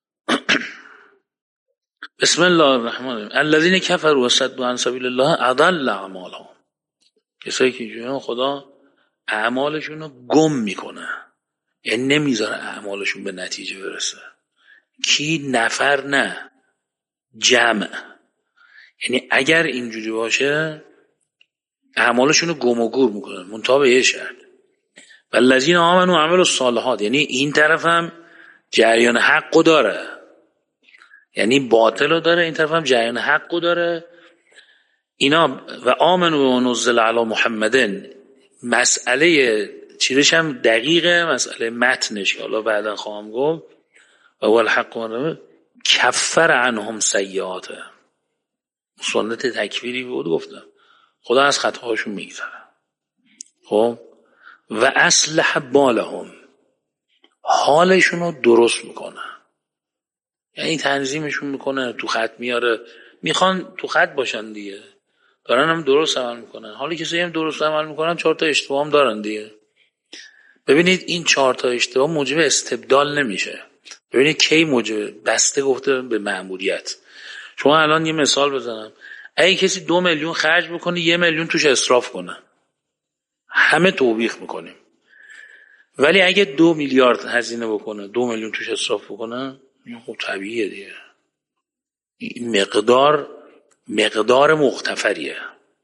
S1: بسم الله الرحمن الرحیم. الذین کفروا و صدوا عن سبیل الله اضل اعمالهم. کسایی که اینجوریه خدا اعمالشون رو گم میکنه. یعنی نمیذاره اعمالشون به نتیجه برسه. کی؟ نفر نه، جمع. یعنی اگر اینجوری باشه اعمالشون رو گم و گور میکنن، منتها به یه شرط: والذین آمنوا و عملوا الصالحات. یعنی این طرف هم جریان حقو داره، یعنی باطل رو داره، این طرف هم جریان حقو داره. اینا و آمنوا و نزل علی محمدن، مسئله چیرش هم دقیقه، مسئله متنش که حالا بعدا خواهم گفت، و هو الحق من کفر عنهم سیئاته. سنت تکفیری بود گفتم، خدا از خطاهاشون میگذره. خب و اصلح بالهم، حالشون رو درست میکنه، یعنی تنظیمشون میکنه، تو خط میاره. میخوان تو خط باشن دیگه، دارن هم درست عمل میکنن. حالا کسی هم درست عمل میکنن چهار تا اشتباه هم دارن دیگه. ببینید این چهار تا اشتباه موجب استبدال نمیشه. ببینید کی موجب بسته گفته به مأموریت. شما الان یه مثال بزنم، اگه کسی دو میلیون خرج بکنه یه میلیون توش اسراف کنه، همه توبیخ میکنیم. ولی اگه دو میلیارد هزینه بکنه دو میلیون توش اسراف بکنه، خب طبیعیه دیگه. این مقدار مقدار مختفریه.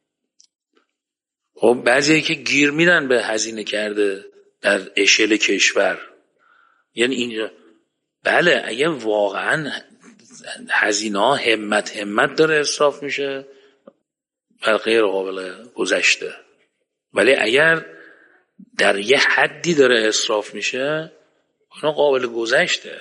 S1: خب بعضی که گیر میدن به هزینه کرده در اشل کشور، یعنی اینجا بله اگه واقعا هزینه ها همت همت داره اسراف میشه و غیر قابل گذشته، ولی اگر در یه حدی داره اسراف میشه اون قابل گذشته.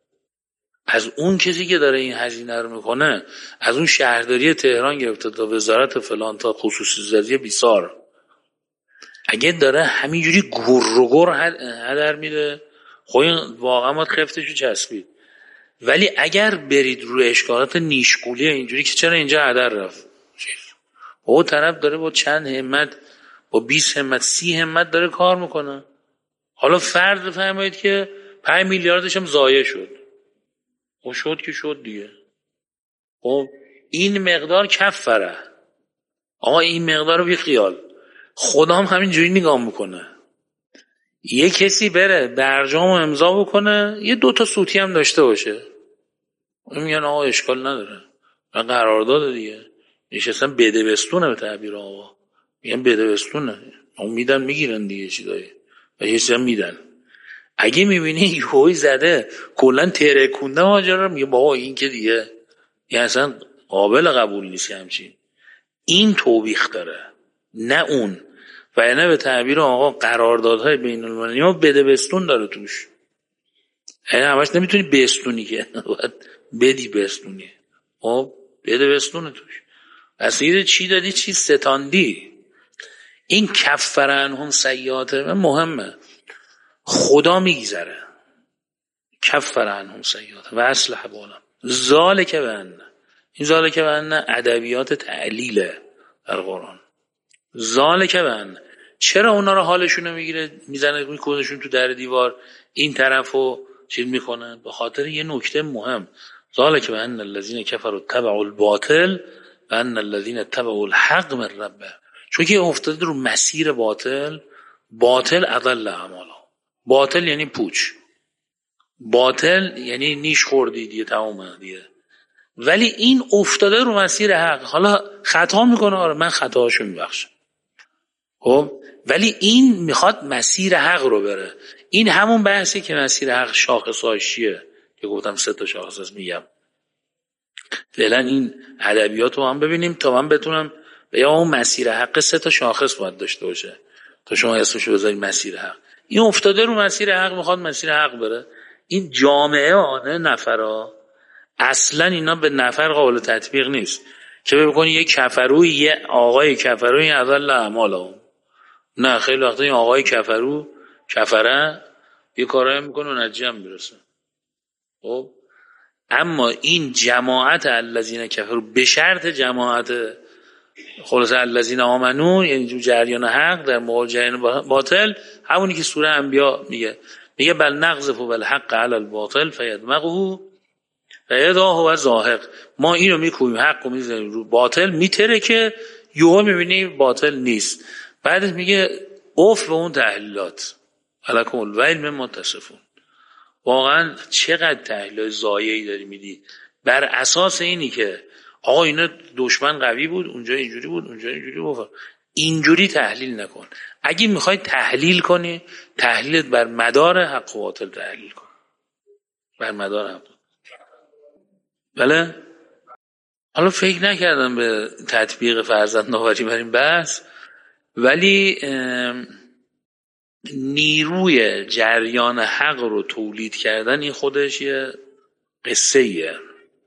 S1: از اون کسی که داره این هزینه رو میکنه، از اون شهرداری تهران گرفته تا وزارت فلان تا خصوصی زادی بیسار، اگه داره همینجوری گر و گر هدر میده، خب این واقعا باید خفتشو چسبید. ولی اگر برید روی اشکالات نیشگولی اینجوری که چرا اینجا هدر رفت، او طرف داره با چند همت، با بیست همت سی همت داره کار میکنه. حالا فرض بفرمایید که پنج میلیاردش هم ضایع شد، خب شد که شد دیگه. خب این مقدار کفره، آقا این مقدار رو بی خیال. خدا هم همین جوری نگاه میکنه. یه کسی بره برجام امضا بکنه یه دوتا سوتی هم داشته باشه، میگن آقا اشکال نداره، من قرارداد دیگه نشستم بده بستونه، به تعبیر آقا میگن بده بستونه، اون میدن میگیرن دیگه چیزایی و یه چیزی هم میدن. اگه میبینی یهویی زده کلا ترکونده ماجرا، میگه بابا این که دیگه این اصلا قابل قبول نیست همچین. این توبیخ داره نه اون، و نه به تعبیر آقا قراردادهای بین المللی ما بده بستون داره توش. یعنی همش نمیتونی بستونی که بدی بستونی، خب بده بستونه توش. اصلا چی دادی چی ستاندی. این کفر عنهم سیئاته مهمه، خدا میگذره. کفر عنهم سیئاته و اصلح بالهم ذالک بأن، این ذالک بأن ادبیات تعلیله در قرآن. ذالک بأن، چرا اونا رو حالشون رو میگیره میزنه میکنشون تو در دیوار، این طرفو چیز میکنه؟ به خاطر یه نکته مهم، ذالک بأن الذین کفروا اتبعوا الباطل و ان الذین اتبعوا الحق من ربهم. چون که افتاده رو مسیر باطل، باطل اضل اعمالهم. باطل یعنی پوچ، باطل یعنی نیش خوردی دیگه، تمام دیگه. ولی این افتاده رو مسیر حق، حالا خطا میکنه، آره من خطاهاشو میبخشم، خب ولی این میخواد مسیر حق رو بره. این همون بحثی که مسیر حق شاخصاش چیه که گفتم سه تا شاخص هست. میگم فعلا این ادبیات رو هم ببینیم تا من بتونم بگم اون مسیر حق سه تا شاخص باید داشته باشه تا شما اسمشو بذارید مسیر حق. این افتاده رو مسیر حق، میخواد مسیر حق بره. این جامعه آنه نفرا اصلا اینا به نفر قابل تطبیق نیست که ببینی یک کفروی یه آقای کفروی اضل اعمالهم. نه، خیلی وقتا این آقای کفرو کفره یه کارایی میکنه و نتیجه هم میرسه. خب اما این جماعت الذین کفروا به شرط جماعت خلاص الذین آمنو، یعنی جریان حق در مقابل جریان باطل، همونی که سوره انبیاء میگه میگه بل نقذف بالحق علی الباطل فیدمغه فیداه و زاهق. ما اینو میکوبیم حق رو میذاریم رو باطل، میتره که یهو میبینی باطل نیست. بعدش میگه اوف به اون تحلیلات. ولکم الویل مما تصفون. واقعا چقدر تحلیل ضایعی داری میدی بر اساس اینی که آقا اینا دشمن قوی بود، اونجا اینجوری بود، اونجا اینجوری بود. اینجوری تحلیل نکن. اگه میخوای تحلیل کنی، تحلیلت بر مدار حق و باطل تحلیل کن، بر مدار حق. بله. حالا فکر نکردم به تطبیق فرزندآوری بر این بحث، ولی نیروی جریان حق رو تولید کردن این خودش یه قصه ایه.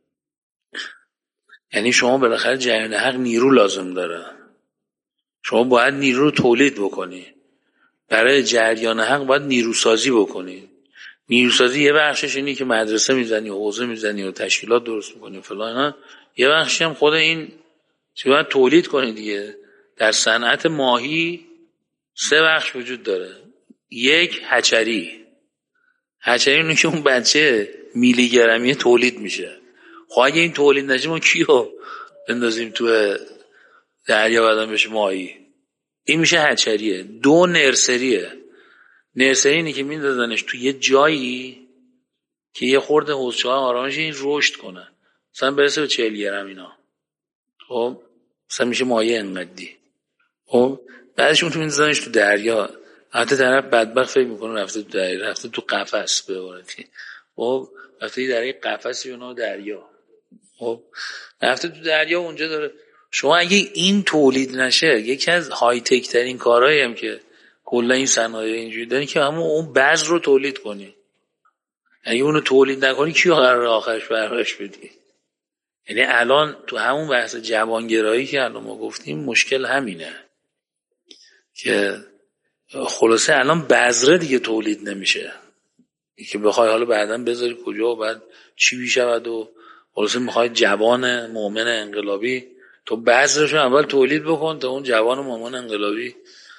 S1: یعنی شما بالاخره جریان حق نیرو لازم داره، شما باید نیرو رو تولید بکنی. برای جریان حق باید نیروسازی بکنی. نیروسازی یه بخشش اینی که مدرسه میزنی و حوزه میزنی و تشکیلات درست میکنی و فلان، یه بخشی هم خود این چی باید تولید کنی دیگه. در صنعت ماهی سه بخش وجود داره. یک، هچری. هچری اینه که اون بچه میلی گرمی تولید میشه. خب اگه این تولید نشه ما کیو بندازیم تو دریا بعدم بشه ماهی؟ این میشه هچریه. دو، نرسریه. نرسری اینه که میندازنش تو یه جایی که یه خورده حوضچه‌ها آرامش این رشد کنه، مثلا برسه به چهل گرم اینا. خب مثلا میشه ماهی انقدی. خب بعدش اون تو میندازنش تو دریا. البته طرف بدبخت فکر میکنه رفته تو دریا، رفته تو قفس به عبارتی. خب رفته در یک قفسی اونها دریا. خب رفته تو دریا اونجا داره. شما اگه این تولید نشه، یکی از های تک ترین کارهایی هم که کلا این صنایع اینجوری دارن که همون اون بذر رو تولید کنی. اگه اونو تولید نکنی کیو قرار آخرش برش بدی؟ یعنی الان تو همون بحث جوانگرایی که الان ما گفتیم مشکل همینه که خلاصه الان بذره دیگه تولید نمیشه که بخوای حالا بعداً بذاری کجا و بعد چی میشود و خلاصه میخوای جوان مؤمن انقلابی تو بذرش رو اول تولید بکن تا اون جوان مؤمن انقلابی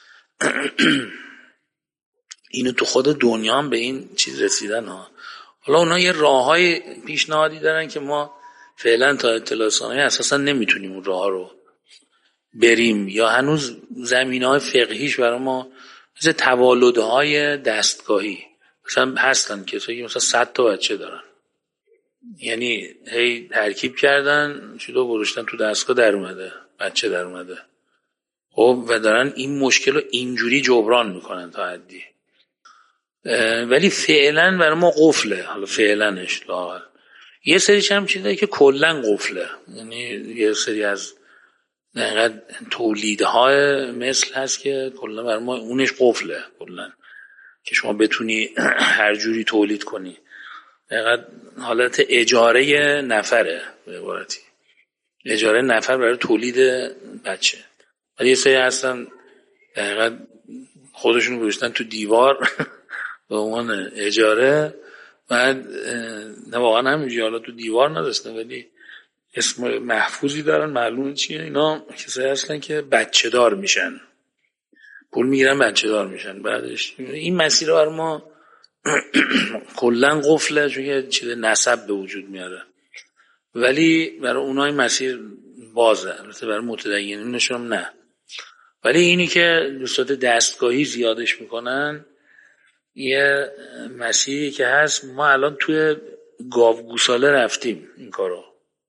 S1: اینو تو خود دنیا هم به این چیز رسیدن ها. حالا اونا یه راههای پیشنهادی دارن که ما فعلا تا اطلاع رسانی اساسا نمیتونیم اون راه رو بریم، یا هنوز زمینه‌های فقهیش برای ما مثل توالدهای دستگاهی مثلا هستن کسایی که مثلا صد تا بچه دارن، یعنی هی ترکیب کردن شده و گذاشتن تو دستگاه در اومده بچه در اومده. خب و دارن این مشکل رو اینجوری جبران میکنن تا حدی، ولی فعلا برای ما قفله. حالا فعلنش لااقل یه سریش هم چیزایی که کلا قفله، یعنی یه سری از اینقدر تولیدهای مثل هست که کلا برای ما اونش قفله کلا که شما بتونی هر جوری تولید کنی. اینقدر حالت اجاره نفره به عبارتی، اجاره نفر برای تولید بچه. ولی یه سری هستن اینقدر خودشون گذاشتن تو دیوار به عنوان اجاره، بعد نه واقعا همینجوری حالا تو دیوار نداشتن ولی اسم محفوظی دارن معلومه چیه. اینا کسایی هستن که بچه دار میشن، پول میگیرن بچه دار میشن. بعدش این مسیر رو برای ما کلن قفله چون که چیز نسب به وجود میاره، ولی برای اونای مسیر بازه. البته برای متدینینشون هم نه، ولی اینی که دوستات دستگاهی زیادش میکنن یه مسیری که هست. ما الان توی گاوگوساله رفتیم این کارو،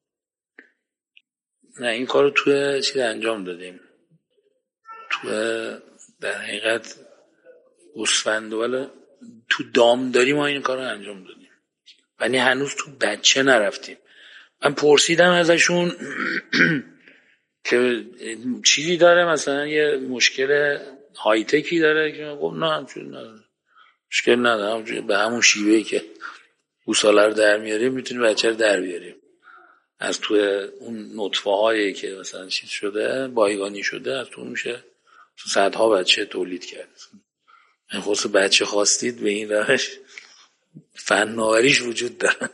S1: نه این کارو توی چیز انجام دادیم، توی در حقیقت گوسفند ولی تو دامداری ما این کارو انجام دادیم، ولی هنوز تو بچه نرفتیم. من پرسیدم ازشون که چیزی داره مثلا یه مشکل های تکی داره که گفت نه همچون نداره، مشکل نداره، به همون شیوهی که گوساله رو در میاریم میتونیم بچه رو در بیاریم از توی اون نطفه هایی که مثلا چیز شده بایگانی شده، از تو میشه صدها بچه تولید کرد. این خصوص بچه خواستید به این روش فناوریش وجود داره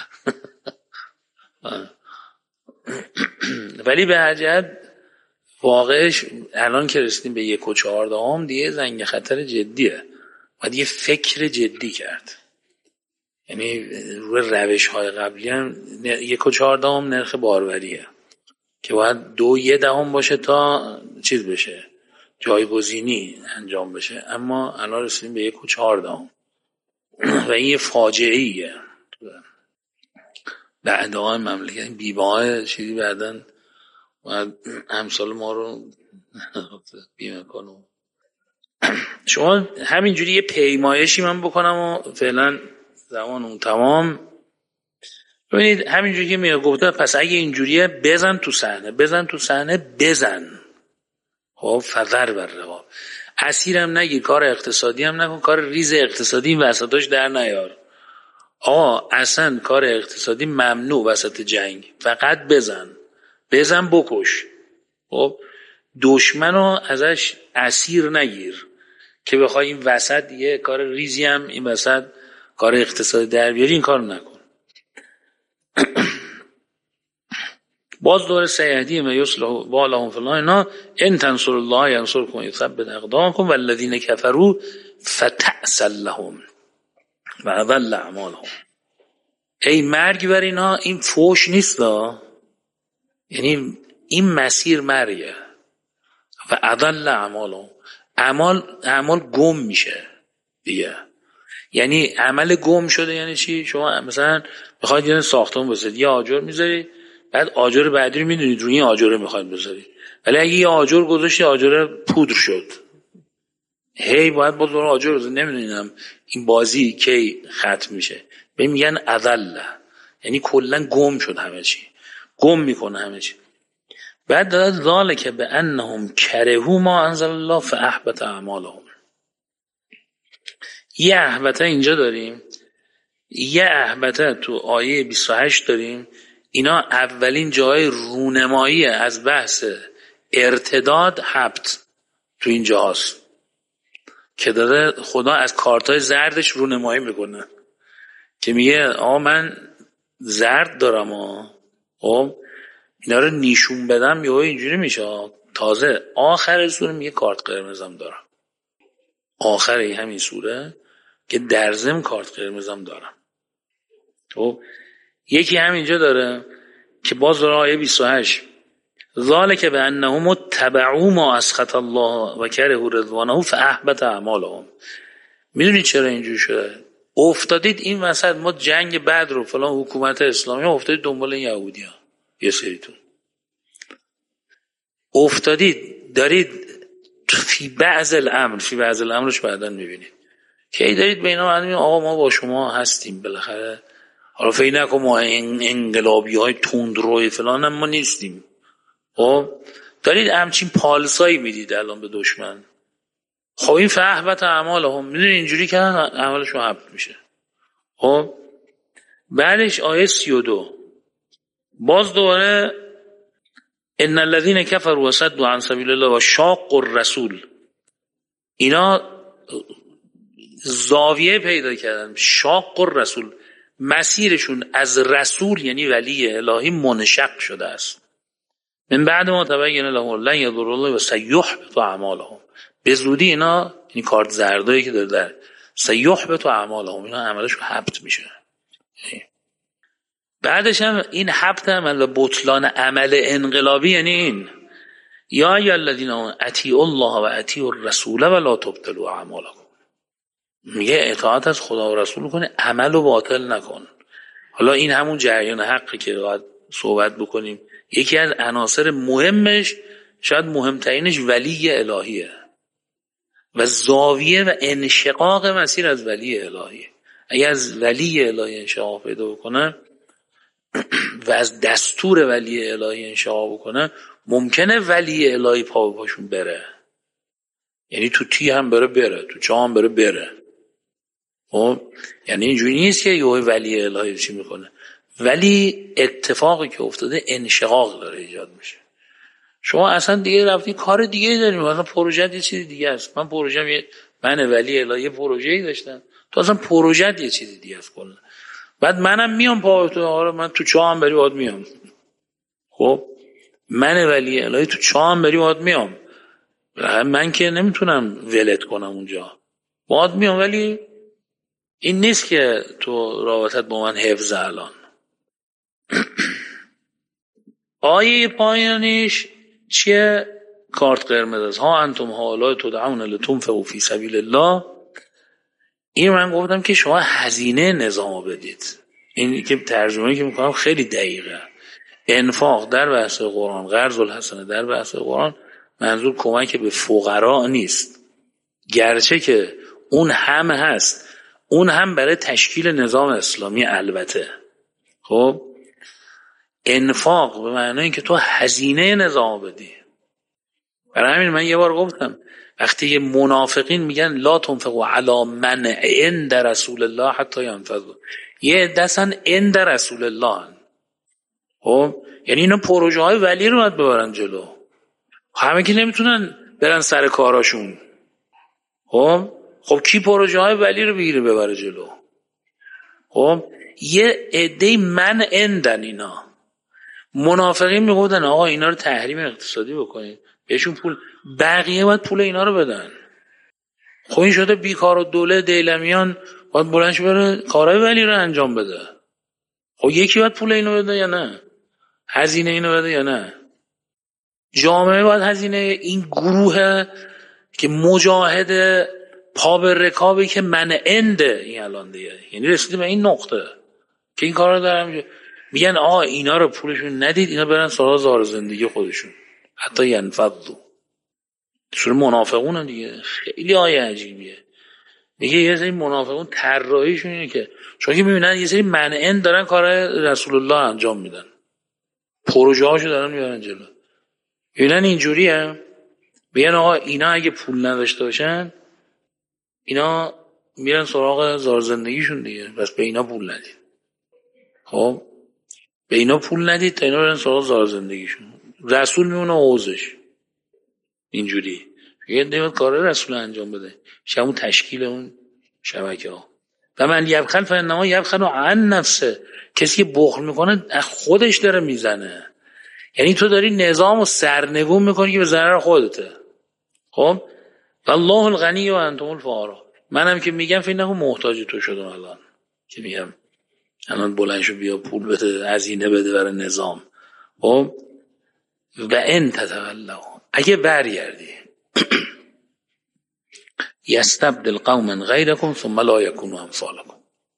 S1: ولی به هر جهت واقعش الان که رسیدیم به یک و چهاردهم دیگه زنگ خطر جدیه، باید یه فکر جدی کرد. یعنی روی روش های قبلی هم یک و چهاردهم نرخ باروریه که باید دو یه دهم باشه تا چیز بشه، جایگزینی انجام بشه، اما الان رسیدیم به یک و چهاردهم و این یه فاجعه ایه بعدها مملکت بیمه چیزی بعدن باید امثال ما رو بیمه کنم. شما همینجوری یه پیمایشی من بکنم و فعلا زمان اون تمام. ببینید همینجوری که میگه گفته پس اگه اینجوریه بزن تو صحنه، بزن تو صحنه بزن. خب فذر بر رقاب، اسیرم نگیر، کار اقتصادی هم نکن، کار ریز اقتصادی وسطاش در نیار. آقا اصلا کار اقتصادی ممنوع وسط جنگ، فقط بزن بزن بکش. خب دشمنو ازش اسیر نگیر که بخوای این وسط یه کار ریزی هم این وسط کار اقتصادی در بیاری، این کارو نکن. باز دور سیهدی و یصلح بالهم فی الله، اینا ان تنصر الله ینصرکم یثبت اقدامکم والذین کفروا فتعسل لهم و اضل اعمالهم. ای مرگ بر اینا، این فوش نیست دا، یعنی این مسیر مرگه. و اضل اعمالهم، اعمال اعمال گم میشه دیگه. یعنی عمل گم شده یعنی چی؟ شما مثلا بخواید یه ساختمون بسازید، یه آجر میذاری، بعد آجر بعدی رو میدونید روی این آجر میخواید بذاری، ولی اگه یه آجر گذاشتی آجر پودر شد، هی باید با دور آجر بذاری، نمیدونم این بازی کی ختم میشه. به میگن اضل، یعنی کلا گم شد همه چی، گم میکنه همه چی. بعد داد ذالک بانهم کرهوا ما انزل الله فاحبط اعمالهم. یه احبطه اینجا داریم، یه احبطه تو آیه بیست و هشت داریم. اینا اولین جای رونمایی از بحث ارتداد حبط تو این جاست که داره خدا از کارتای زردش رونمایی میکنه که میگه آقا من زرد دارم ها، خب اینا رو نیشون بدم یهو اینجوری میشه. تازه آخر سوره میگه کارت قرمزم دارم، آخر همین سوره که در ضمن کارت قرمزم دارم. خب یکی همینجا داره که باز داره آیه بیست و هشت ذالک بانهم اتبعوا ما اسخط الله و کرهوا رضوانه فاحبط اعمالهم. میدونید چرا اینجوری شده؟ افتادید این وسط، ما جنگ بدر و فلان حکومت اسلامی افتادید دنبال یهودی‌ها، یه سریتون افتادید دارید فی بعض الامر، فی بعض الامرش بعداً میبینید که ای دارید به اینا معلومه آقا ما با شما هستیم بالاخره، حالا فکر نکن ما انقلابی های تندروی فلان هم ما نیستیم. خب دارید همچین پالسایی میدید الان به دشمن. خب این فاحبط اعمالهم، میدونی اینجوری که عملشون حبط میشه. خب بعدش آیه سی و دو باز دوباره ان الذين كفروا وصدوا عن سبيل الله وشاقوا الرسول، اینا زاویه پیدا کردن. شاق الرسول، مسیرشون از رسول یعنی ولی الهی منشق شده است. من بعد ما تبین لهم لن یضر الله و سیحبط اعمالهم، به زودی اینا این کارت زردایی که داره در سیحبط اعمالهم، اینا عملشون حبط میشه. بعدش هم این حبط عمل و بطلان عمل انقلابی یعنی این یا ای الذین اطیعوا الله و اطیعوا الرسول ولا تبطلوا اعمالکم. میگه اطاعت از خدا و رسول کنه، عمل و باطل نکن. حالا این همون جریان حقی که باید صحبت بکنیم. یکی از عناصر مهمش، شاید مهمترینش، ولی الهیه و زاویه و انشقاق مسیر از ولی الهیه. اگه از ولی الهی انشقاق پیدا بکنه و از دستور ولی الهی انشقاق بکنه، ممکنه ولی الهی پا به پاشون بره، یعنی تو تی هم بره بره، تو چا هم بره بره. خب یعنی اینجوری نیست که یه ولی الهی چی میکنه، ولی اتفاقی که افتاده انشقاق داره ایجاد میشه. شما اصلا دیگه رفتی کار دیگه داریم، مثلا پروژه یه چیز دیگه است. من پروژه یه من ولی الهی پروژه‌ای داشتم، تو اصلا پروژه یه چیز دیگه است کلا. بعد منم میام پا تو، آره من تو چا هم بری باید میام. خب من ولی الهی تو چا هم بری باید میام، من که نمیتونم ولت کنم اونجا، باید میام. ولی این نیست که تو رابطت با من حفظ. الان آیه پایانیش چیه؟ کارت قرمز است، ها انتم هؤلاء تدعون لتنفقوا فی سبیل الله. این من گفتم که شما هزینه نظام بدید. این که ترجمه‌ای که میکنم خیلی دقیقه. انفاق در بحث قرآن، قرض الحسنه در بحث قرآن، منظور کمک به فقرا نیست، گرچه که اون هم هست، اون هم برای تشکیل نظام اسلامی البته. خب انفاق به معنی این که تو هزینه نظام بدی. برای همین من یه بار گفتم وقتی یه منافقین میگن لا تنفقوا علی من عند رسول الله حتی ينفذوا، یه دستن عند رسول الله، خب یعنی اینا پروژه های ولی رو باید ببرن جلو، همه که نمیتونن برن سر کاراشون. خب خب کی پروژه های ولی رو بگیره ببره جلو؟ خب یه عده من عندن اینا. منافقین میگفتن آقا اینا رو تحریم اقتصادی بکنید، بهشون پول، بقیه باید پول اینا رو بدن. خب این شده بیکار و دوله دیلمیان باید بلندش بره کارهای ولی رو انجام بده. خب یکی باید پول اینو بده یا نه؟ هزینه اینو بده یا نه؟ جامعه باید هزینه این گروه که مجاهد پا به رکابی که من انده این الان دیگه، یعنی رسیده به این نقطه که این کار رو دارم میگن آقا اینا رو پولشون ندید، اینا برن سراغ زار زندگی خودشون حتی ینفضوا. سوره منافقون هم دیگه خیلی آیه عجیبیه. میگه یه سری منافقون طراحیشون اینه که چون که میبینن یه سری منعن دارن کار رسول الله انجام میدن، پروژه هاشو دارن میبرن جلو، میبینن اینجوریه، میگن آقا اینا اگه پول نداشته باشن اینا میرن سراغ زار زندگیشون دیگه، بس به اینا پول ندید. خب به اینا پول ندید تا اینا برن سراغ زار زندگیشون، رسول میمونه حوزش اینجوری. یه دیگه کار رسول انجام بده، شمون تشکیل اون شبکه ها. و من یبخل فانما یبخل عن نفسه، کسی که بخل میکنه خودش داره میزنه، یعنی تو داری نظام رو سرنگون میکنی که به ضرر خودته. خب والله الغنی و انتم الفقراء، منم که میگم فکر نکن محتاج تو شدم الان که میگم الان بلند شو بیا پول بده هزینه بده برای نظام. خب و ان تتولوا، اگه برگردی یستبدل قوما غیرکم ثم لا یکونوا امثالکم.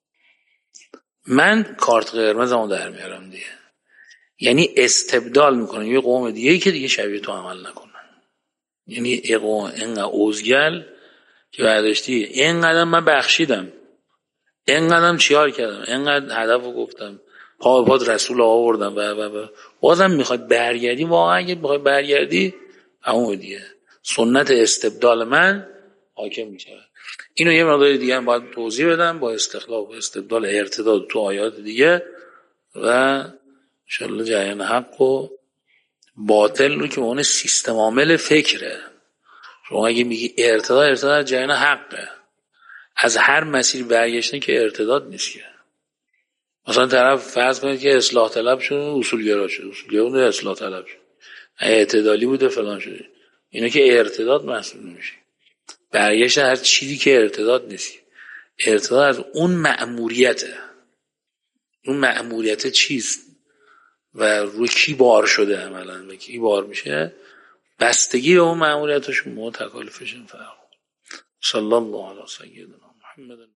S1: من کارت قرمزمو در میارم دیگه، یعنی استبدال میکنم یه قوم دیگه که دیگه شبیه تو عمل نکنن. یعنی یه قوم اینقدر اوزگل که برداشتی اینقدر من بخشیدم، اینقدر چیار کردم، اینقدر هدفو گفتم، پا پاد رسول آوردم و و و بازم میخواد برگردی. واقعا اگه میخوای برگردی همون دیگه سنت استبدال من حاکم میشه. اینو یه مقدار دیگه هم باید توضیح بدم با استخلاف و استبدال ارتداد تو آیات دیگه و انشالله جریان حق و باطل رو که اون سیستم عامل فکره. شما اگه میگی ارتداد، ارتداد جریان حقه، از هر مسیر برگشتن که ارتداد نیست که. مثلا طرف فرض کنید که اصلاح طلب شد اصولگرا شد، اصولگرا بوده اصلاح طلب شد، اعتدالی بوده فلان شده، اینا که ارتداد محسوب نمیشه. برگشت هر چیزی که ارتداد نیست. ارتداد از اون مأموریته. اون مأموریت چیست و روی کی بار شده، عملا به کی بار میشه، بستگی به اون مأموریتش و تکالیفش فرق. صلی الله علی سیدنا محمد.